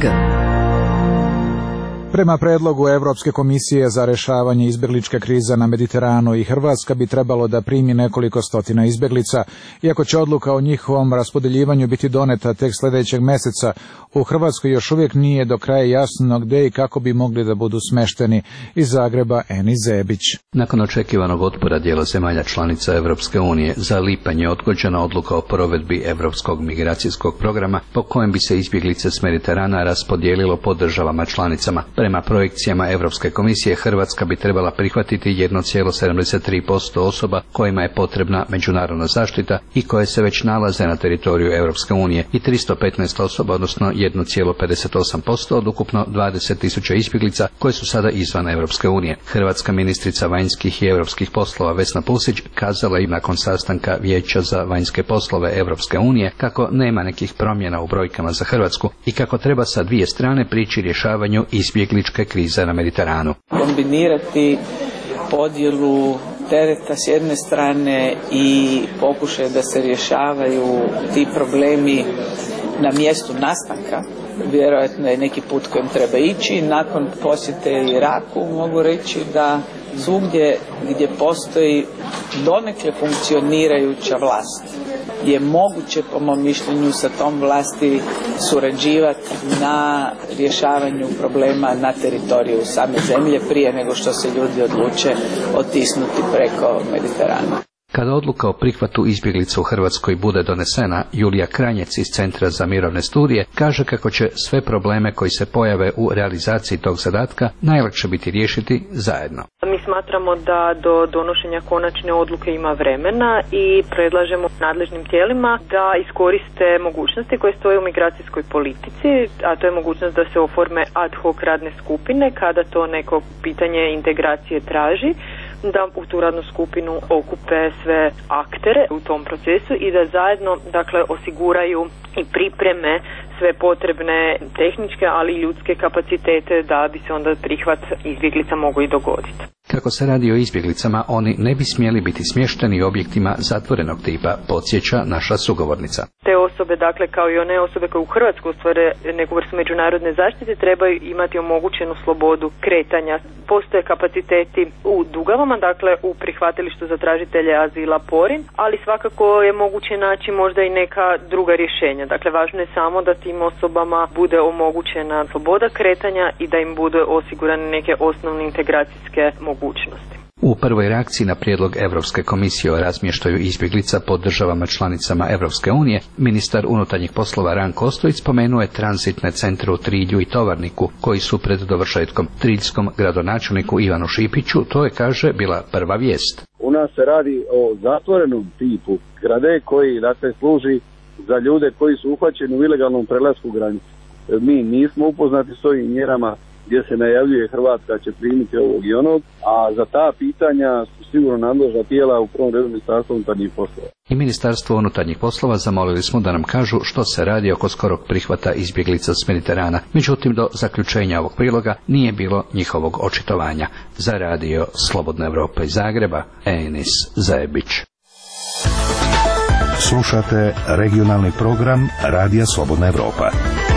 Prema predlogu Evropske komisije za rešavanje izbegličke krize na Mediteranu i Hrvatska bi trebalo da primi nekoliko stotina izbeglica, iako će odluka o njihovom raspodeljivanju biti doneta tek sljedećeg meseca. U Hrvatskoj još uvijek nije do kraja jasno gdje i kako bi mogli da budu smešteni. Iz Zagreba Eni Zebić. Nakon očekivanog otpora dijela zemalja članica Evropske unije, za lipanj je odgođena odluka o provedbi Evropskog migracijskog programa po kojem bi se izbjeglice s Mediterana raspodijelilo po državama članicama. Prema projekcijama Europske komisije, Hrvatska bi trebala prihvatiti jedan zarez sedamdeset tri posto osoba kojima je potrebna međunarodna zaštita i koje se već nalaze na teritoriju Europske unije i tristo petnaest osoba, odnosno jedan zarez pedeset osam posto od ukupno dvadeset tisuća izbjeglica koje su sada izvan Europske unije. Hrvatska ministrica vanjskih i europskih poslova Vesna Pusić kazala i nakon sastanka Vijeća za vanjske poslove Europske unije kako nema nekih promjena u brojkama za Hrvatsku i kako treba sa dvije strane prići rješavanju izbjegličke krize na Mediteranu. Kombinirati podjelu tereta s jedne strane i pokušaj da se rješavaju ti problemi na mjestu nastanka, vjerojatno je neki put kojim treba ići. Nakon posjete Iraku mogu reći da svugdje gdje postoji donekle funkcionirajuća vlast je moguće, po mom mišljenju, sa tom vlasti surađivati na rješavanju problema na teritoriju same zemlje prije nego što se ljudi odluče otisnuti preko Mediterana. Kada odluka o prihvatu izbjeglica u Hrvatskoj bude donesena, Julija Kranjec iz Centra za mirovne studije kaže kako će sve probleme koji se pojave u realizaciji tog zadatka najlakše biti riješiti zajedno. Mi smatramo da do donošenja konačne odluke ima vremena i predlažemo nadležnim tijelima da iskoriste mogućnosti koje stoje u migracijskoj politici, a to je mogućnost da se oforme ad hoc radne skupine kada to neko pitanje integracije traži, da u tu radnu skupinu okupe sve aktere u tom procesu i da zajedno, dakle, osiguraju i pripreme sve potrebne tehničke, ali i ljudske kapacitete da bi se onda prihvat izbjeglica mogao i dogoditi. Kako se radi o izbjeglicama, oni ne bi smjeli biti smješteni u objektima zatvorenog tipa, podsjeća naša sugovornica. Te osobe, dakle, kao i one osobe koje u Hrvatskoj ostvare neku vrstu međunarodne zaštite, trebaju imati omogućenu slobodu kretanja. Postoje kapaciteti u Dugavama, dakle u prihvatilištu za tražitelje azila Porin, ali svakako je moguće naći možda i neka druga rješenja. Dakle, važno je samo da tim osobama bude omogućena sloboda kretanja i da im bude osigurane neke osnovne integracijske mogućnosti. U prvoj reakciji na prijedlog Europske komisije o razmještaju izbjeglica po državama članicama Europske unije, ministar unutarnjih poslova Ranko Ostojić spomenuo je tranzitne centre u Trilju i Tovarniku, koji su pred dovršetkom. Triljskom gradonačelniku Ivanu Šipiću to je, kaže, bila prva vijest. U nas se radi o zatvorenom tipu zgrade koji, dakle, služi za ljude koji su uhvaćeni u ilegalnom prelasku granice. Mi nismo upoznati s ovim mjerama gdje se najavljuje Hrvatska će primiti ovog i onog, a za ta pitanja su sigurno nadležna tijela, u prvom redu Ministarstvo unutarnjih poslova. I Ministarstvo unutarnjih poslova zamolili smo da nam kažu što se radi oko skorog prihvata izbjeglica s Mediterana. Međutim, do zaključenja ovog priloga nije bilo njihovog očitovanja. Za radio Slobodna Evropa iz Zagreba, Enis Zajebić. Slušate regionalni program Radija Slobodna Evropa.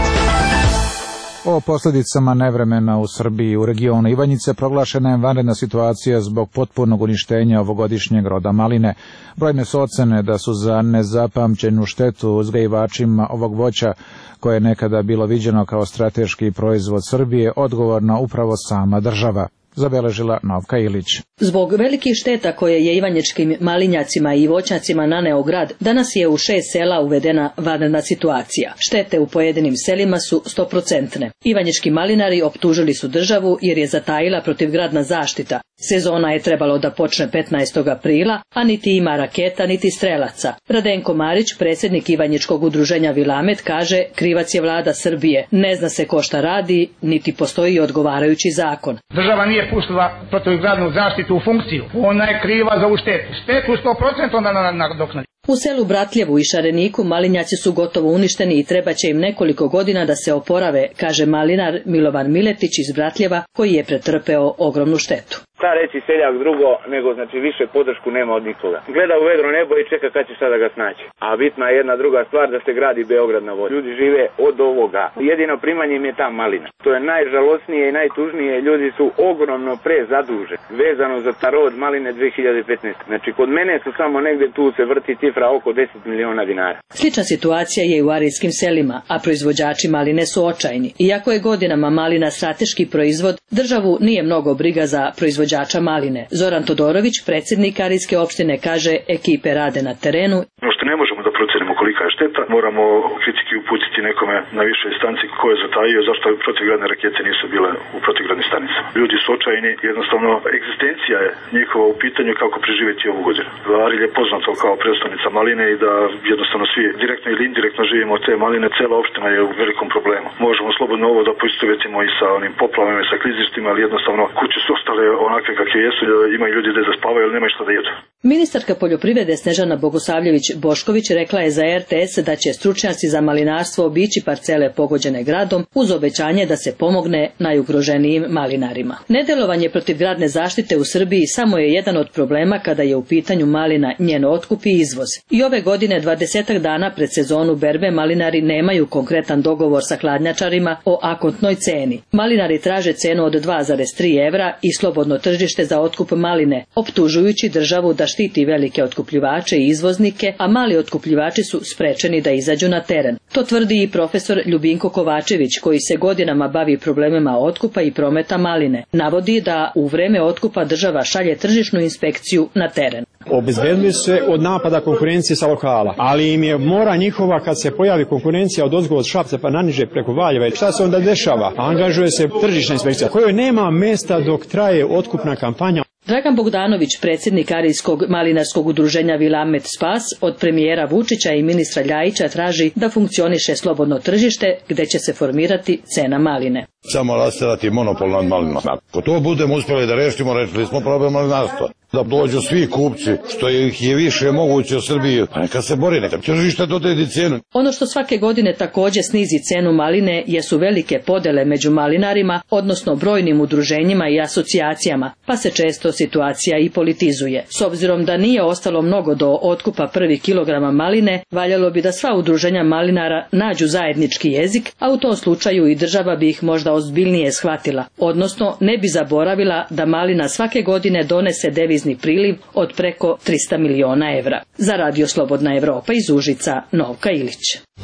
O posljedicama nevremena u Srbiji u regionu Ivanjice proglašena je vanredna situacija zbog potpunog uništenja ovogodišnjeg roda maline. Brojne su ocene da su za nezapamćenu štetu uzgajivačima ovog voća, koje je nekada bilo viđeno kao strateški proizvod Srbije, odgovorna upravo sama država, zabeležila Novka Ilić. Zbog velikih šteta koje je ivanjičkim malinjacima i voćnjacima naneo grad, danas je u šest sela uvedena vanredna situacija. Štete u pojedinim selima su stoprocentne. Ivanjički malinari optužili su državu jer je zatajila protivgradna zaštita. Sezona je trebalo da počne petnaestog aprila, a niti ima raketa, niti strelaca. Radenko Marić, predsjednik Ivanjičkog udruženja Vilamet, kaže krivac je vlada Srbije. Ne zna se ko šta radi, niti postoji odgovarajući zakon. Država nije pustila protivgradnu zaštitu u funkciju. Ona je kriva za ovu štetu. Štetu sto procenta nadoknadi. U selu Bratljevu i Šareniku malinjaci su gotovo uništeni i treba će im nekoliko godina da se oporave, kaže malinar Milovan Miletić iz Bratljeva, koji je pretrpeo ogromnu štetu. Šta reći seljak drugo, nego znači više podršku nema od nikoga. Gleda u vedro nebo i čeka kad će sada ga snaći. A bitna je jedna druga stvar, da se gradi Beograd na vodi. Ljudi žive od ovoga. Jedino primanje im je ta malina. To je najžalosnije i najtužnije. Ljudi su ogromno prezaduženi. Vezano za tarod maline dve hiljade petnaeste. Znači kod mene su samo negdje tu se vrti cifra oko deset miliona dinara. Slična situacija je i u arijskim selima, a proizvođači maline su očajni. Iako je godinama malina strateški proizvod, državu nije mnogo briga za proizvođača maline. Zoran Todorović, predsjednik arijske opštine, kaže ekipe rade na terenu. No što ne možemo da procenimo kolika je šteta, moramo kritiki uputiti nekome na višoj instanci ko je zatajio, zašto protivgradne rakete nisu bile u protivgradnim stanicama. Ljudi su očajni, jednostavno egzistencija je njihova u pitanju kako preživjeti ovu godinu. Arilje je poznato kao predstavnica maline i da jednostavno svi direktno ili indirektno živimo od te maline, cela opština je u velikom problemu. Možemo slobodno ovo da poistovjetimo i sa onim poplavama i sa klizištima, ali jednostavno kuće su ostale onakve kakve jesu, imaju ljudi da zaspavaju, ali nemaju što da jedu. Ministarka poljoprivrede Snežana Bogosavljević-Bošković rekla je za er te es da će stručnjaci za malinarstvo obići parcele pogođene gradom uz obećanje da se pomogne najugroženijim malinarima. Nedelovanje protivgradne zaštite u Srbiji samo je jedan od problema kada je u pitanju malina, njen otkup i izvoz. I ove godine, dvadesetak dana pred sezonu berbe, malinari nemaju konkretan dogovor sa hladnjačarima o akontnoj ceni. Malinari traže cenu od dva zarez tri evra i slobodno tržište za otkup maline, optužujući državu da štiti velike otkupljivače i izvoznike, a mali otkupljivači su sprečeni da izađu na teren. To tvrdi i profesor Ljubinko Kovačević, koji se godinama bavi problemima otkupa i prometa maline. Navodi da u vreme otkupa država šalje tržišnu inspekciju na teren. Obezbedili se od napada konkurencije sa lokala, ali im je mora njihova kad se pojavi konkurencija od ozgo od Šapca pa naniže preko Valjeva. Šta se onda dešava? Angažuje se tržišna inspekcija kojoj nema mesta dok traje otkupna kampanja. Dragan Bogdanović, predsjednik arijskog malinarskog udruženja Vilamet Spas, od premijera Vučića i ministra Ljajića traži da funkcioniše slobodno tržište gdje će se formirati cena maline. Samo rasterati monopol nad malinom. Ako to budemo uspjeli da rešimo, rešili smo problem malinarstva. Da dođu svi kupci, što ih je više moguće u Srbiji, pa neka se bori, neka tržište dodedi cenu. Ono što svake godine također snizi cenu maline jesu velike podele među malinarima, odnosno brojnim udruženjima i asocijacijama, pa se često situacija i politizuje. S obzirom da nije ostalo mnogo do otkupa prvih kilograma maline, valjalo bi da sva udruženja malinara nađu zajednički jezik, a u tom slučaju i država bi ih možda ozbiljnije shvatila, odnosno ne bi zaboravila da malina svake godine donese devizni priliv od preko trista miliona evra. Za Radio Slobodna Evropa iz Užica, Novka Ilić.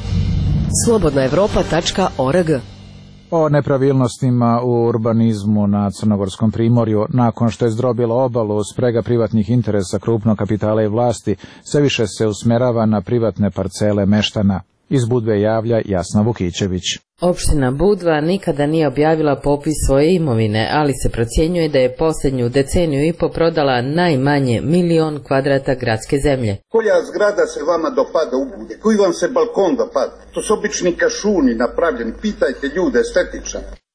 slobodna evropa tačka org. O nepravilnostima u urbanizmu na Crnogorskom primorju, nakon što je zdrobila obalu sprega privatnih interesa krupnog kapitala i vlasti, sve više se usmerava na privatne parcele meštana. Iz Budve javlja Jasna Vukićević. Opština Budva nikada nije objavila popis svoje imovine, ali se procjenjuje da je posljednju deceniju i po prodala najmanje milion kvadrata gradske zemlje. Koja zgrada se vama dopada u Budvi? Koji vam se balkon dopada? To su obični kašuni napravljeni, pitajte ljude estetičan.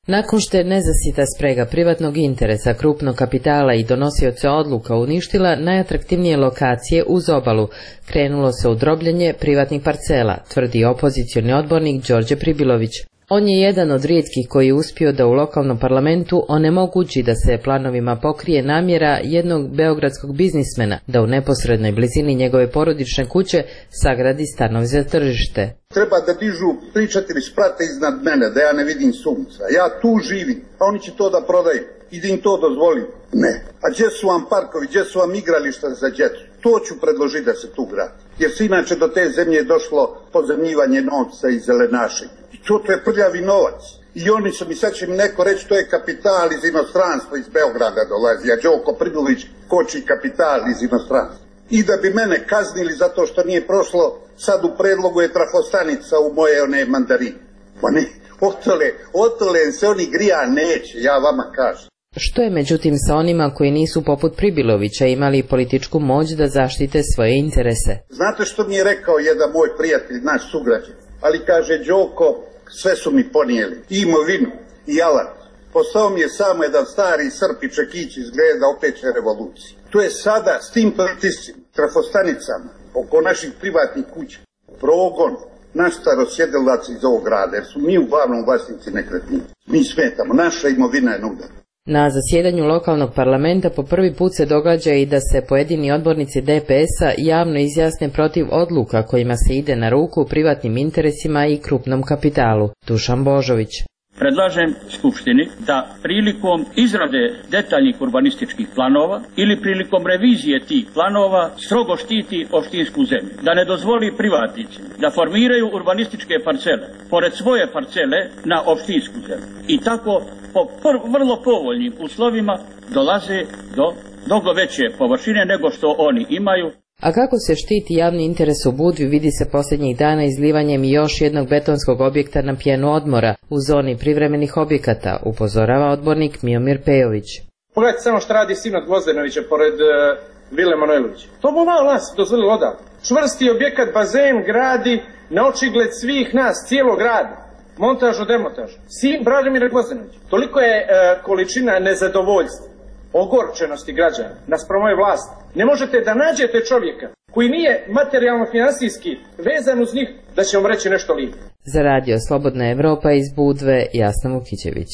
Nakon što je nezasita sprega privatnog interesa, krupnog kapitala i donosioca odluka uništila najatraktivnije lokacije uz obalu, krenulo se u drobljenje privatnih parcela, tvrdi opozicioni odbornik Đorđe Pribilović. On je jedan od rijetkih koji je uspio da u lokalnom parlamentu onemogući da se planovima pokrije namjera jednog beogradskog biznismena da u neposrednoj blizini njegove porodične kuće sagradi stanove za tržište. Treba da dižu tri četiri sprata iznad mene, da ja ne vidim sunca. Ja tu živim, a oni će to da prodaju. I da im to dozvoli? Ne. A gdje su vam parkovi, gdje su vam igrališta za djecu? To ću predložiti da se tu gradi. Jer se inače do te zemlje je došlo pozemljivanje novca i zelenašenje. I to, to je prljavi novac. I oni su mi, sad će mi neko reći, to je kapital iz inostranstva, iz Beograda dolazi. A Đoko Pribilović koči kapital iz inostranstva. I da bi mene kaznili zato što nije prošlo, sad u predlogu je trafostanica u moje one mandarine. Pa ne, otole, otole se oni grija neće, ja vama kažem. Što je međutim sa onima koji nisu poput Pribilovića imali političku moć da zaštite svoje interese? Znate što mi je rekao jedan moj prijatelj, naš sugrađan? Ali kaže, Đoko, sve su mi ponijeli, i imovinu, i alat. Postao mi je samo jedan stari Srp i Čekić izgleda opet će revolucija. To je sada s tim pritiscima, trafostanicama, oko naših privatnih kuća, progon, naš starosjedilac iz ovog grada, jer su mi uglavnom vlasnici nekretnina. Mi smetamo, naša imovina je na udaru. Na zasjedanju lokalnog parlamenta po prvi put se događa i da se pojedini odbornici D P S-a javno izjasne protiv odluka kojima se ide na ruku privatnim interesima i krupnom kapitalu. Dušan Božović. Predlažem Skupštini da prilikom izrade detaljnih urbanističkih planova ili prilikom revizije tih planova strogo štiti opštinsku zemlju. Da ne dozvoli privatnicima da formiraju urbanističke parcele pored svoje parcele na opštinsku zemlju. I tako po vrlo povoljnim uslovima dolaze do mnogo veće površine nego što oni imaju. A kako se štiti javni interes u Budvi vidi se posljednjih dana izlivanjem još jednog betonskog objekta na pjenu odmora u zoni privremenih objekata, upozorava odbornik Miomir Pejović. Pogledajte samo što radi sin od Gvozdenovića pored uh, Vile Manojlovića. To mu malo nas dozvolilo odavno. Čvrsti objekat, bazen gradi na očigled svih nas, cijelog grada. Montažu, demontažu. Sin Branimira Gvozdenovića. Toliko je uh, količina nezadovoljstva, ogorčenosti građana naspram ove vlasti. Ne možete da nađete čovjeka koji nije materijalno-finansijski vezan uz njih da će vam reći nešto lijepo. Za radio Slobodna Evropa iz Budve, Jasna Vukićević.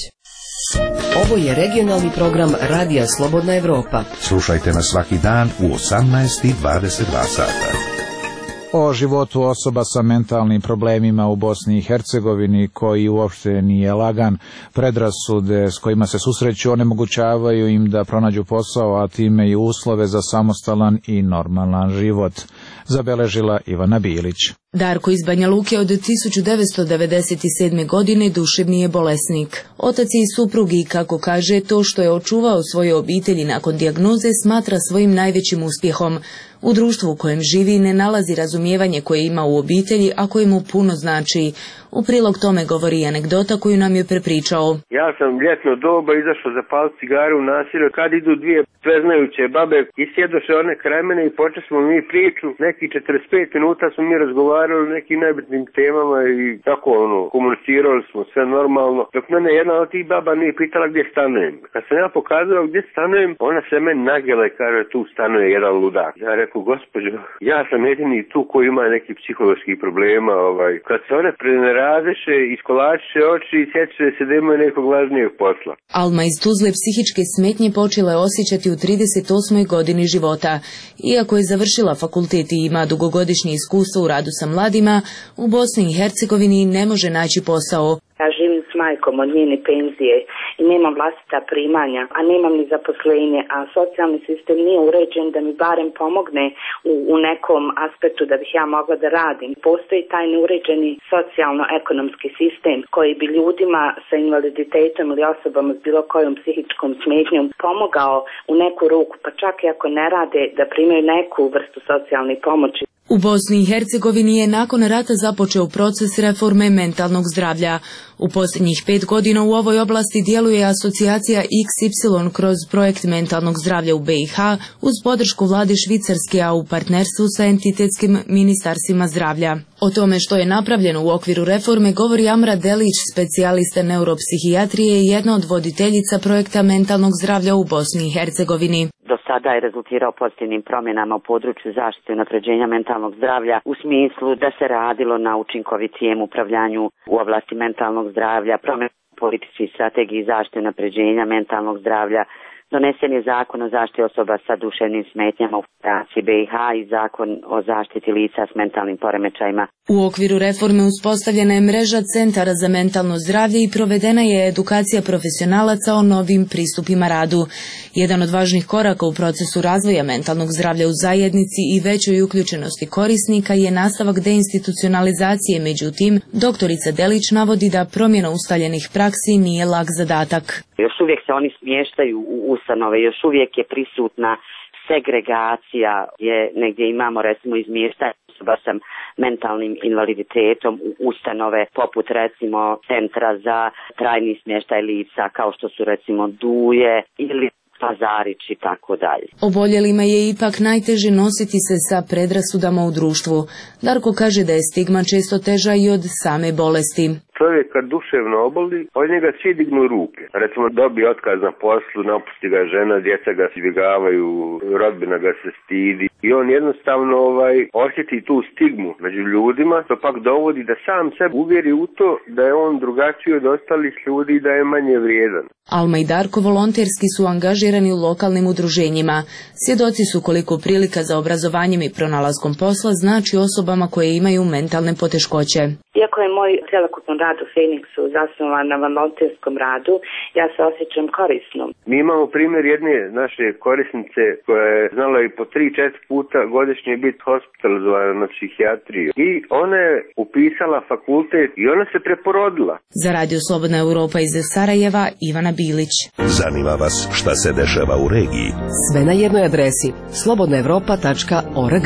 Ovo je regionalni program Radija Slobodna Evropa. Slušajte nas svaki dan u osamnaest i dvadeset dva sata. O životu osoba sa mentalnim problemima u Bosni i Hercegovini, koji uopšte nije lagan. Predrasude s kojima se susreću onemogućavaju im da pronađu posao, a time i uslove za samostalan i normalan život, zabeležila Ivana Bilić. Darko iz Banja Luke od tisuću devetsto devedeset sedme. godine duševni je bolesnik. Otac i suprug i, kako kaže, to što je očuvao svoje obitelji nakon dijagnoze smatra svojim najvećim uspjehom. U društvu u kojem živi ne nalazi razumijevanje koje ima u obitelji, a koje mu puno znači. U prilog tome govori anegdota koju nam je prepričao. Ja sam ljetno doba izašao zapaliti cigare u naselju, kad idu dvije sveznajuće babe i sjedoše one kraj mene i počeli smo mi priču. Neki četrdeset pet minuta smo mi razgovarali o nekim najbitnim temama i tako ono, komunicirali smo sve normalno. Dok mene jedna od tih baba nije pitala gdje stanujem. Kad sam ja pokazao gdje stanujem, ona se meni nagjela i kaže tu stanuje jedan ludak. Ja rekao, gospođo, ja sam jedini tu koji ima neki psiholoških problema. Ovaj. Kad se one prenerazeše, iskolačiše oči i sjećaše se da imaju nekog važnijeg posla. Alma iz Tuzle psihičke smetnje počela je osjećati u trideset osmoj godini života. Iako je završila fakultet i ima dugogodišnje iskustvo u radu sa mladima, u Bosni i Hercegovini ne može naći posao. Ja živim s majkom od njene penzije i nemam vlastita primanja, a nemam ni zaposlenje, a socijalni sistem nije uređen da mi barem pomogne u, u nekom aspektu da bih ja mogla da radim. Postoji taj neuređeni socijalno-ekonomski sistem koji bi ljudima sa invaliditetom ili osobama s bilo kojom psihičkom smetnjom pomogao u neku ruku, pa čak i ako ne rade, da primaju neku vrstu socijalne pomoći. U Bosni i Hercegovini je nakon rata započeo proces reforme mentalnog zdravlja. U posljednjih pet godina u ovoj oblasti djeluje asocijacija iks ipsilon kroz projekt mentalnog zdravlja u be i ha uz podršku vlade Švicarske, a u partnerstvu sa entitetskim ministarstvima zdravlja. O tome što je napravljeno u okviru reforme govori Amra Delić, specijalista neuropsihijatrije i jedna od voditeljica projekta mentalnog zdravlja u Bosni i Hercegovini. Do sada je rezultirao pozitivnim promjenama u području zaštite i unapređenja mentalnog zdravlja u smislu da se radilo na učinkovitijem upravljanju u oblasti mentalnog zdravlja, promjena politici i strategiji zaštite i unapređenja mentalnog zdravlja. Donesen je zakon o zaštiti osoba sa duševnim smetnjama u Federaciji be i ha i zakon o zaštiti lica s mentalnim poremećajima. U okviru reforme uspostavljena je mreža centara za mentalno zdravlje i provedena je edukacija profesionalaca o novim pristupima radu. Jedan od važnih koraka u procesu razvoja mentalnog zdravlja u zajednici i većoj uključenosti korisnika je nastavak deinstitucionalizacije, međutim, doktorica Delić navodi da promjena ustaljenih praksi nije lak zadatak. Još uvijek se oni smještaju u ustanove, još uvijek je prisutna segregacija, je negdje imamo recimo izmještanje osoba sa mentalnim invaliditetom u ustanove poput recimo centra za trajni smještaj lica kao što su recimo Duje ili Pazarić i tako dalje. Oboljelima je ipak najteže nositi se sa predrasudama u društvu. Darko kaže da je stigma često teža i od same bolesti. Čovjek kad duševno oboli, od njega svi dignu ruke. Recimo dobije otkaz na poslu, napusti ga žena, djeca ga izbjegavaju, rodbina ga se stidi i on jednostavno ovaj osjeti tu stigmu među ljudima, to pak dovodi da sam sebe uvjeri u to da je on drugačiji od ostalih ljudi i da je manje vrijedan. Alma i Darko volonterski su angažirani u lokalnim udruženjima. Svjedoci su koliko prilika za obrazovanjem i pronalaskom posla znači osobama koje imaju mentalne poteškoće. Iako je moj cjelokupan rad u Feniksu zasnovan na volonterskom radu, ja se osjećam korisno. Mi imamo primjer jedne naše korisnice koja je znala i po tri, četiri puta godišnje biti hospitalizovana na psihijatriju. I ona je upisala fakultet i ona se preporodila. Za Radio Slobodna Europa iz Sarajeva, Ivana Bilić. Zanima vas šta se dešava u regiji? Sve na jednoj adresi slobodna evropa tačka org.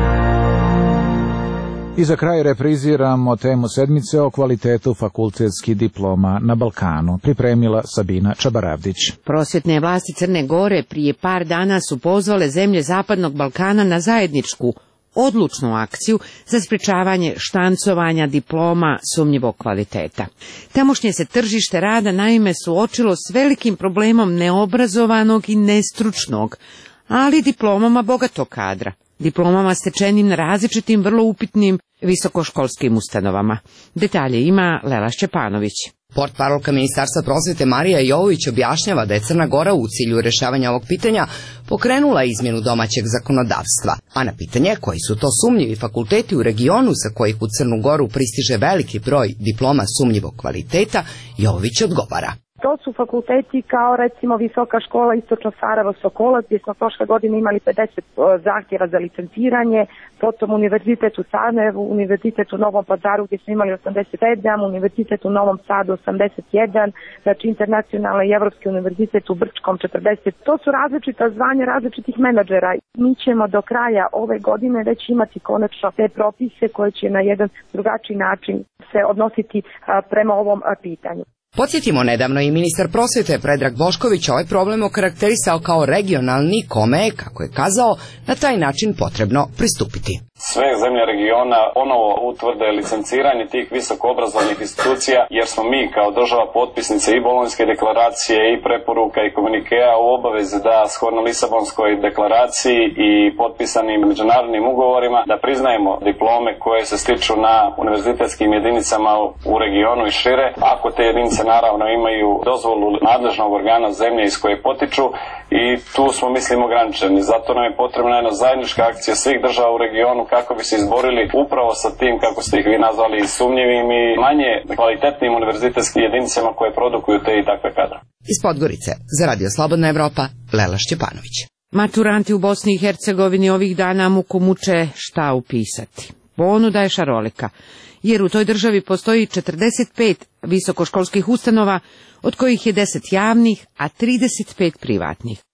I za kraj repriziramo temu sedmice o kvalitetu fakultetskih diploma na Balkanu, pripremila Sabina Čabaravdić. Prosvjetne vlasti Crne Gore prije par dana su pozvale zemlje Zapadnog Balkana na zajedničku, odlučnu akciju za sprečavanje štancovanja diploma sumnjivog kvaliteta. Tamošnje se tržište rada naime suočilo s velikim problemom neobrazovanog i nestručnog, ali diplomama bogatog kadra. Diplomama stečenim na različitim vrlo upitnim visokoškolskim ustanovama. Detalje ima Lela Šćepanović. Portparolka Ministarstva prosvjete Marija Jovović objašnjava da je Crna Gora u cilju rješavanja ovog pitanja pokrenula izmjenu domaćeg zakonodavstva, a na pitanje koji su to sumnjivi fakulteti u regionu za kojih u Crnu Goru pristiže veliki broj diploma sumnjivog kvaliteta, Jovović odgovara. To su fakulteti kao recimo Visoka škola Istočno Sarajevo Sokolac, gdje smo prošle godine imali pedeset zahtjeva za licenciranje, potom Univerzitet u Sarajevu, Univerzitet u Novom Pazaru gdje smo imali osamdeset sedam, Univerzitet u Novom Sadu osamdeset jedan, znači Internacionalni i Evropski univerzitet u Brčkom četrdeset. To su različita zvanja različitih menadžera. Mi ćemo do kraja ove godine već imati konačno te propise koje će na jedan drugačiji način se odnositi prema ovom pitanju. Podsjetimo, nedavno i ministar prosvjete Predrag Bošković ovaj problem okarakterisao kao regionalni, kome je, kako je kazao, na taj način potrebno pristupiti. Sve zemlje regiona ponovo utvrde licenciranje tih visoko obrazovnih institucija, jer smo mi kao država potpisnice i Bolonjske deklaracije i preporuka i komunikea u obavezi da shodno Lisabonskoj deklaraciji i potpisanim međunarodnim ugovorima da priznajemo diplome koje se stiču na univerzitetskim jedinicama u regionu i šire, ako te jedinice naravno imaju dozvolu nadležnog organa zemlje iz koje potiču i tu smo mislim ograničeni. Zato nam je potrebna jedna zajednička akcija svih država u regionu kako bi se izborili upravo sa tim, kako ste ih vi nazvali, sumnjivim i manje kvalitetnim univerzitetskim jedinicama koje produkuju te i takve kadre. Iz Podgorice za Radio Slobodna Evropa, Lela Šćepanović. Maturanti u Bosni i Hercegovini ovih dana muku muče šta upisati. Ponuda je šarolika, jer u toj državi postoji četrdeset pet visokoškolskih ustanova, od kojih je deset javnih, a trideset pet privatnih.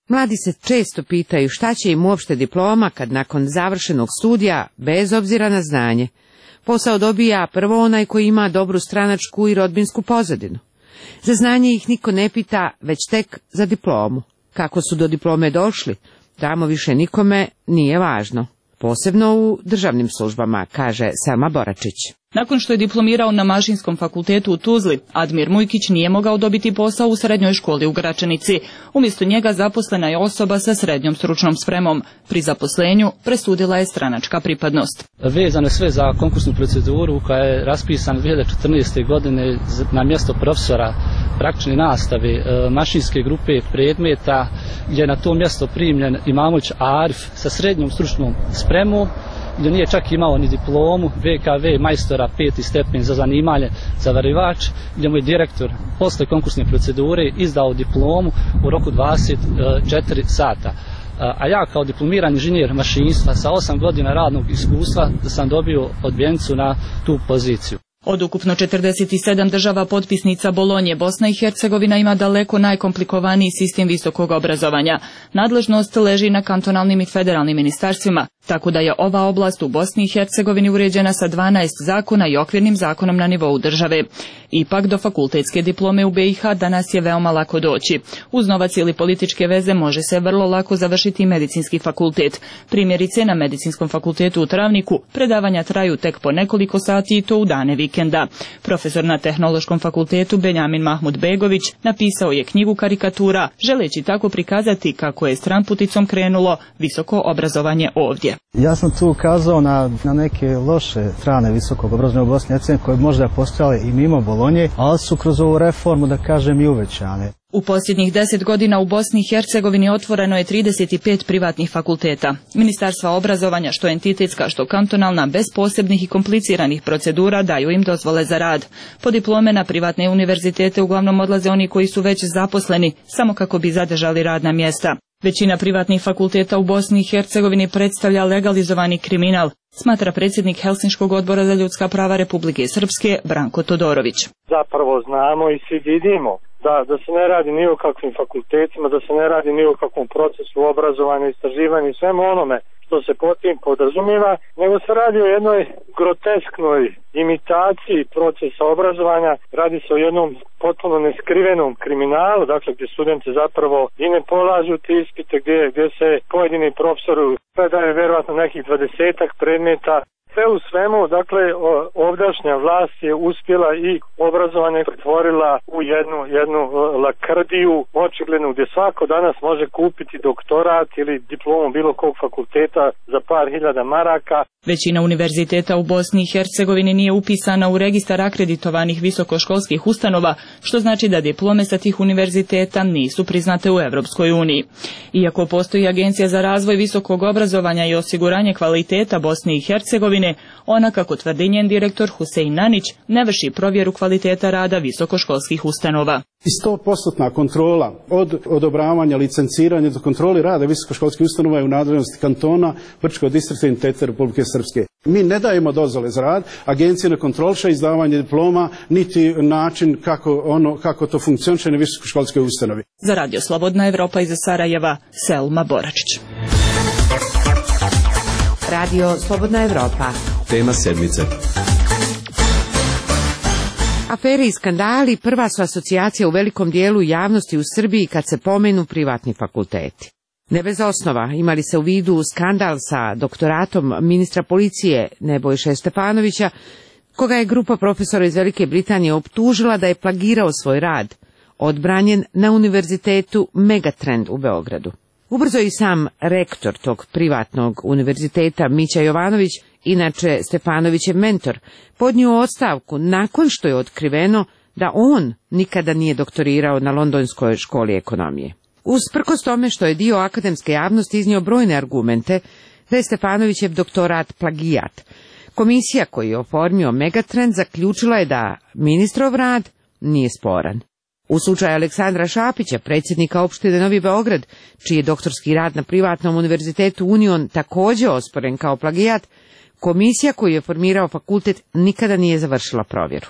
Mladi se često pitaju šta će im uopšte diploma kad nakon završenog studija, bez obzira na znanje, posao dobija prvo onaj koji ima dobru stranačku i rodbinsku pozadinu. Za znanje ih niko ne pita, već tek za diplomu. Kako su do diplome došli, tamo više nikome nije važno. Posebno u državnim službama, kaže Selma Boračić. Nakon što je diplomirao na Mašinskom fakultetu u Tuzli, Admir Mujkić nije mogao dobiti posao u srednjoj školi u Gračanici. Umjesto njega zaposlena je osoba sa srednjom stručnom spremom. Pri zaposlenju presudila je stranačka pripadnost. Vezano je sve za konkursnu proceduru koja je raspisana dvije hiljade četrnaeste. godine na mjesto profesora praktične nastave mašinske grupe predmeta, gdje je na to mjesto primljen Imamović Arif sa srednjom stručnom spremom, gdje nije čak imao ni diplomu, V K V majstora peti stepen za zanimanje zavarivač, gdje mu je direktor posle konkursne procedure izdao diplomu u roku dvadeset četiri sata. A ja kao diplomirani inženjer mašinstva sa osam godina radnog iskustva sam dobio odbijenicu na tu poziciju. Od ukupno četrdeset sedam država potpisnica Bolonje, Bosna i Hercegovina ima daleko najkomplikovaniji sistem visokog obrazovanja. Nadležnost leži na kantonalnim i federalnim ministarstvima, tako da je ova oblast u Bosni i Hercegovini uređena sa dvanaest zakona i okvirnim zakonom na nivou države. Ipak do fakultetske diplome u B i H danas je veoma lako doći. Uz novac ili političke veze može se vrlo lako završiti medicinski fakultet. Primjerice, na Medicinskom fakultetu u Travniku predavanja traju tek po nekoliko sati i to u dane vikenda. Profesor na Tehnološkom fakultetu Benjamin Mahmud Begović napisao je knjigu karikatura, želeći tako prikazati kako je stranputicom krenulo visoko obrazovanje ovdje. Ja sam tu ukazao na, na neke loše strane visokog obrazovanja u Bosni i Hercegovini koje možda postojale i mimo Bolonje, ali su kroz ovu reformu, da kažem, i uvećane. U posljednjih deset godina u Bosni i Hercegovini otvoreno je trideset pet privatnih fakulteta. Ministarstva obrazovanja, što entitetska, što kantonalna, bez posebnih i kompliciranih procedura daju im dozvole za rad. Po diplome na privatne univerzitete uglavnom odlaze oni koji su već zaposleni, samo kako bi zadržali radna mjesta. Većina privatnih fakulteta u Bosni i Hercegovini predstavlja legalizovani kriminal, smatra predsjednik Helsinškog odbora za ljudska prava Republike Srpske Branko Todorović. Zapravo znamo i svi vidimo da, da se ne radi ni o kakvim fakultetima, da se ne radi ni o kakvom procesu obrazovanja, istraživanja i svemu onome što se pod tim podrazumijeva, nego se radi o jednoj grotesknoj imitaciji procesa obrazovanja, radi se o jednom potpuno neskrivenom kriminalu, dakle gdje studenti zapravo i ne polažu te ispite, gdje, gdje se pojedini profesori predaju vjerojatno nekih dvadesetak predmeta. Sve u svemu, dakle, ovdašnja vlast je uspjela i obrazovanje pretvorila u jednu, jednu lakrdiju, očiglednu, gdje svako danas može kupiti doktorat ili diplomu bilo kog fakulteta za par hiljada maraka. Većina univerziteta u Bosni i Hercegovini nije upisana u registar akreditovanih visokoškolskih ustanova, što znači da diplome sa tih univerziteta nisu priznate u Europskoj uniji. Iako postoji Agencija za razvoj visokog obrazovanja i osiguranje kvaliteta Bosne i Hercegovine, ona, kako tvrdi njen direktor Husein Nanić, ne vrši provjeru kvaliteta rada visokoškolskih ustanova. I sto posto kontrola od odobravanja, licenciranja do kontroli rada visokoškolskih ustanova je u nadležnosti kantona, Brčko-distriktne entitete Republike Srpske. Mi ne dajemo dozvole za rad, agencija ne kontroliše izdavanje diploma, niti način kako, ono, kako to funkcioniše na visokoškolskoj ustanovi. Za Radio Slobodna Evropa iz Sarajeva, Selma Boračić. Radio Slobodna Evropa. Tema sedmice. Afere i skandali prva su asocijacija u velikom dijelu javnosti u Srbiji kad se pomenu privatni fakulteti. Ne bez osnova, imali se u vidu skandal sa doktoratom ministra policije Nebojše Stefanovića, koga je grupa profesora iz Velike Britanije optužila da je plagirao svoj rad, odbranjen na univerzitetu Megatrend u Beogradu. Ubrzo i sam rektor tog privatnog univerziteta Mića Jovanović, inače Stefanovićev mentor, podnio ostavku nakon što je otkriveno da on nikada nije doktorirao na Londonskoj školi ekonomije. Usprkos tome što je dio akademske javnosti iznio brojne argumente da je Stefanovićev doktorat plagijat, komisija koju je oformio Megatrend zaključila je da ministrov rad nije sporan. U slučaju Aleksandra Šapića, predsjednika opštine Novi Beograd, čiji je doktorski rad na privatnom univerzitetu Union također osporen kao plagijat, komisija koju je formirao fakultet nikada nije završila provjeru.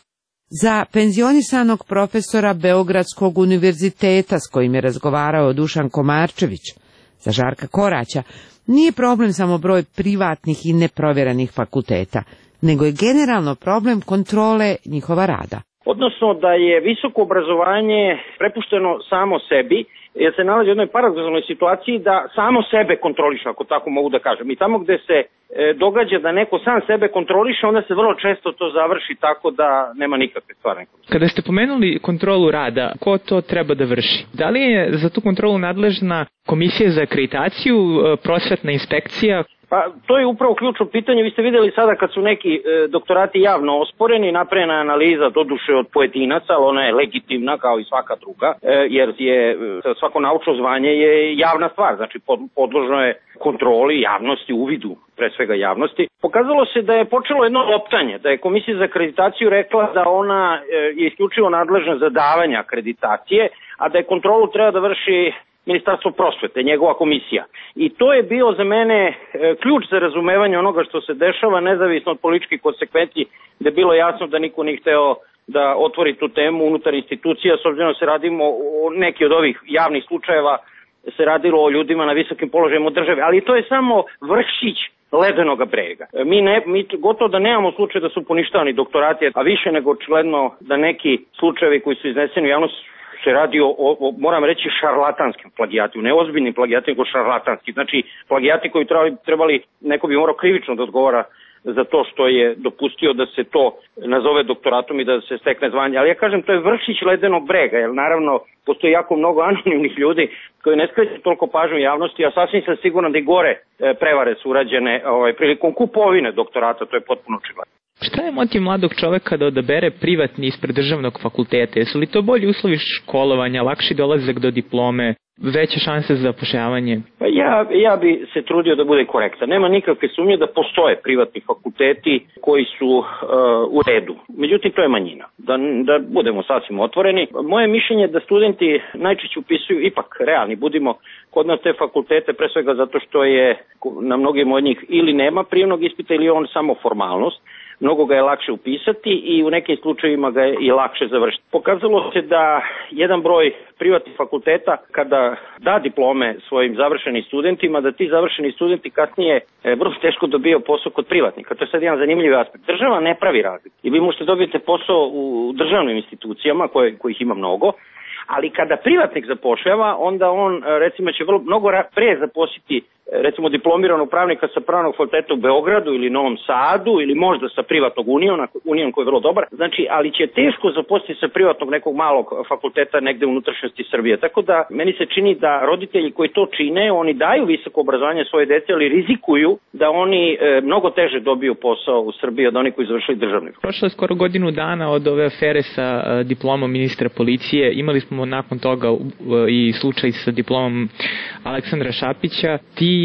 Za penzionisanog profesora Beogradskog univerziteta s kojim je razgovarao Dušan Komarčević, za Žarka Koraća, nije problem samo broj privatnih i neprovjerenih fakulteta, nego je generalno problem kontrole njihova rada. Odnosno da je visoko obrazovanje prepušteno samo sebi, jer se nalazi u jednoj paradoksalnoj situaciji da samo sebe kontroliše, ako tako mogu da kažem. I tamo gde se e, događa da neko sam sebe kontroliše, onda se vrlo često to završi tako da nema nikakve stvarne kontrole. Kada ste pomenuli kontrolu rada, ko to treba da vrši? Da li je za tu kontrolu nadležna Komisija za akreditaciju, prosvetna inspekcija? Pa to je upravo ključno pitanje. Vi ste vidjeli sada kad su neki e, doktorati javno osporeni, napravljena analiza doduše od pojedinaca, ali ona je legitimna kao i svaka druga, e, jer je e, svako naučno zvanje je javna stvar, znači pod, podložno je kontroli javnosti, uvidu pre svega javnosti. Pokazalo se da je počelo jedno optanje, da je Komisija za akreditaciju rekla da ona e, je isključivo nadležna za davanje akreditacije, a da je kontrolu treba da vrši Ministarstvo prosvete, njegova komisija. I to je bio za mene e, ključ za razumevanje onoga što se dešava, nezavisno od političkih konsekvenci, da je bilo jasno da niko nije hteo da otvori tu temu unutar institucija, s obzirom da se radimo o neki od ovih javnih slučajeva, se radilo o ljudima na visokim položajima u državi, ali to je samo vršić ledenoga brega. Mi, ne, mi gotovo da nemamo slučaj da su poništavani doktorati, a više nego očigledno da neki slučajevi koji su izneseni u javnost se radi o, o, moram reći, šarlatanskim plagijatima, ne ozbiljnim plagijatima, nego šarlatanski. Znači, plagijati koji trebali, trebali, neko bi morao krivično da odgovara za to što je dopustio da se to nazove doktoratom i da se stekne zvanje. Ali ja kažem, to je vršić ledenog brega, jer naravno postoji jako mnogo anonimnih ljudi koji ne skreću toliko pažnju javnosti, a sasvim sam siguran da i gore prevare su urađene ovaj, prilikom kupovine doktorata, to je potpuno očigledno. Šta je motiv mladog čoveka da odabere privatni ispred državnog fakulteta? Jesu li to bolji uslovi školovanja, lakši dolazak do diplome, veće šanse za zapošljavanje? Pa ja, ja bi se trudio da bude korektan. Nema nikakve sumnje da postoje privatni fakulteti koji su uh, u redu. Međutim, to je manjina. Da, da budemo sasvim otvoreni. Moje mišljenje je da studenti najčešće upisuju, ipak realni, budimo kod nas te fakultete, pre svega zato što je na mnogim od njih ili nema prijemnog ispita ili on samo formalnost. Mnogo ga je lakše upisati i u nekim slučajevima ga je i lakše završiti. Pokazalo se da jedan broj privatnih fakulteta kada da diplome svojim završenim studentima, da ti završeni studenti kasnije e, vrlo teško dobijaju posao kod privatnika. To je sad jedan zanimljiv aspekt. Država ne pravi razliku. I vi možete dobiti posao u državnim institucijama koje, kojih ima mnogo, ali kada privatnik zapošljava, onda on recimo će vrlo mnogo pre zaposliti recimo diplomiranog pravnika sa pravnog fakulteta u Beogradu ili Novom Sadu ili možda sa privatnog uniona, union koji je vrlo dobar, znači, ali će teško zaposliti sa privatnog nekog malog fakulteta negde u unutrašnjosti Srbije. Tako da meni se čini da roditelji koji to čine, oni daju visoko obrazovanje svoje dece, ali rizikuju da oni e, mnogo teže dobiju posao u Srbiji od onih koji završili državni. Prošlo je skoro godinu dana od ove afere sa uh, diplomom ministra policije. Imali smo nakon toga uh, i slučaj sa diplomom Aleksandra Šapića. Ti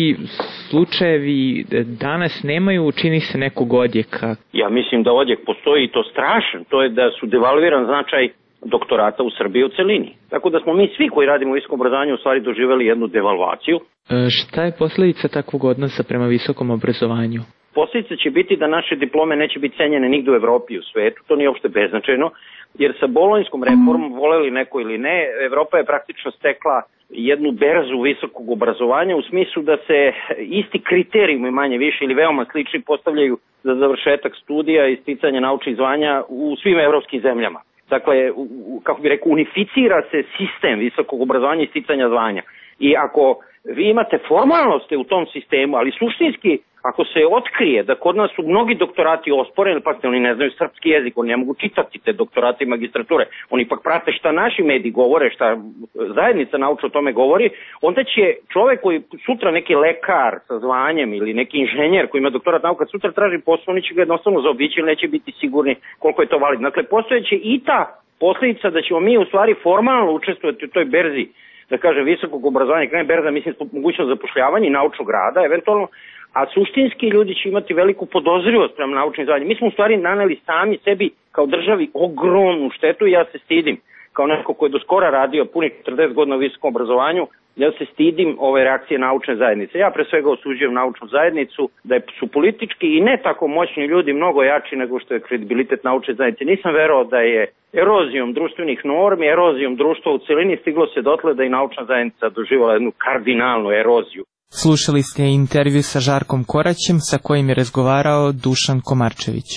slučajevi danas nemaju, čini se, nekog odjeka. Ja mislim da odjek postoji i to strašan. To je da su devalviran značaj doktorata u Srbiji u celini. Tako da smo mi svi koji radimo u visokom obrazovanju u stvari doživjeli jednu devalvaciju. E, šta je posljedica takvog odnosa prema visokom obrazovanju? Posljedica će biti da naše diplome neće biti cenjene nigde u Evropi i u svetu. To nije uopšte beznačajno, jer sa bolonjskom reformom, voleli neko ili ne, Evropa je praktično stekla jednu berzu visokog obrazovanja u smislu da se isti kriterijumi manje više ili veoma slični postavljaju za završetak studija i sticanje naučnih zvanja u svim evropskim zemljama. Dakle, kako bi rekao, unificira se sistem visokog obrazovanja i sticanja zvanja. I ako vi imate formalnosti u tom sistemu, ali suštinski, ako se otkrije da kod nas su mnogi doktorati osporeni, pa oni ne znaju srpski jezik, oni ne mogu čitati te doktorate i magistrature, oni ipak prate šta naši mediji govore, šta zajednica naučna o tome govori, onda će čovek koji sutra neki lekar sa zvanjem ili neki inženjer koji ima doktorat nauka sutra traži posao, oni će ga jednostavno zaobići ili neće biti sigurni koliko je to validno. Dakle, postojeće i ta posljedica da ćemo mi u stvari formalno učestvovati u toj berzi, da kažem, visokog obrazovanja, krene berza, mislim, mogućnost zapošljavanja i naučnog rada, eventualno, a suštinski ljudi će imati veliku podozrivost prema naučnim zvanjima. Mi smo u stvari naneli sami sebi kao državi ogromnu štetu i ja se stidim kao neko ko je do skora radio punih četrdeset godina u visokom obrazovanju, ja se stidim ove reakcije naučne zajednice. Ja pre svega osuđujem naučnu zajednicu, da su politički i ne tako moćni ljudi mnogo jači nego što je kredibilitet naučne zajednice. Nisam verao da je erozijom društvenih normi, erozijom društva u celini stiglo se dotle da i naučna zajednica doživala jednu kardinalnu eroziju. Slušali ste intervju sa Žarkom Koraćem, sa kojim je razgovarao Dušan Komarčević.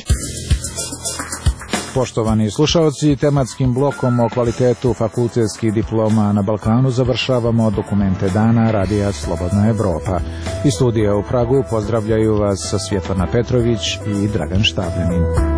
Poštovani slušalci, tematskim blokom o kvalitetu fakultetskih diploma na Balkanu završavamo dokumente dana Radija Slobodna Evropa. Iz studija u Pragu pozdravljaju vas Svjetlana Petrović i Dragan Štavljanin.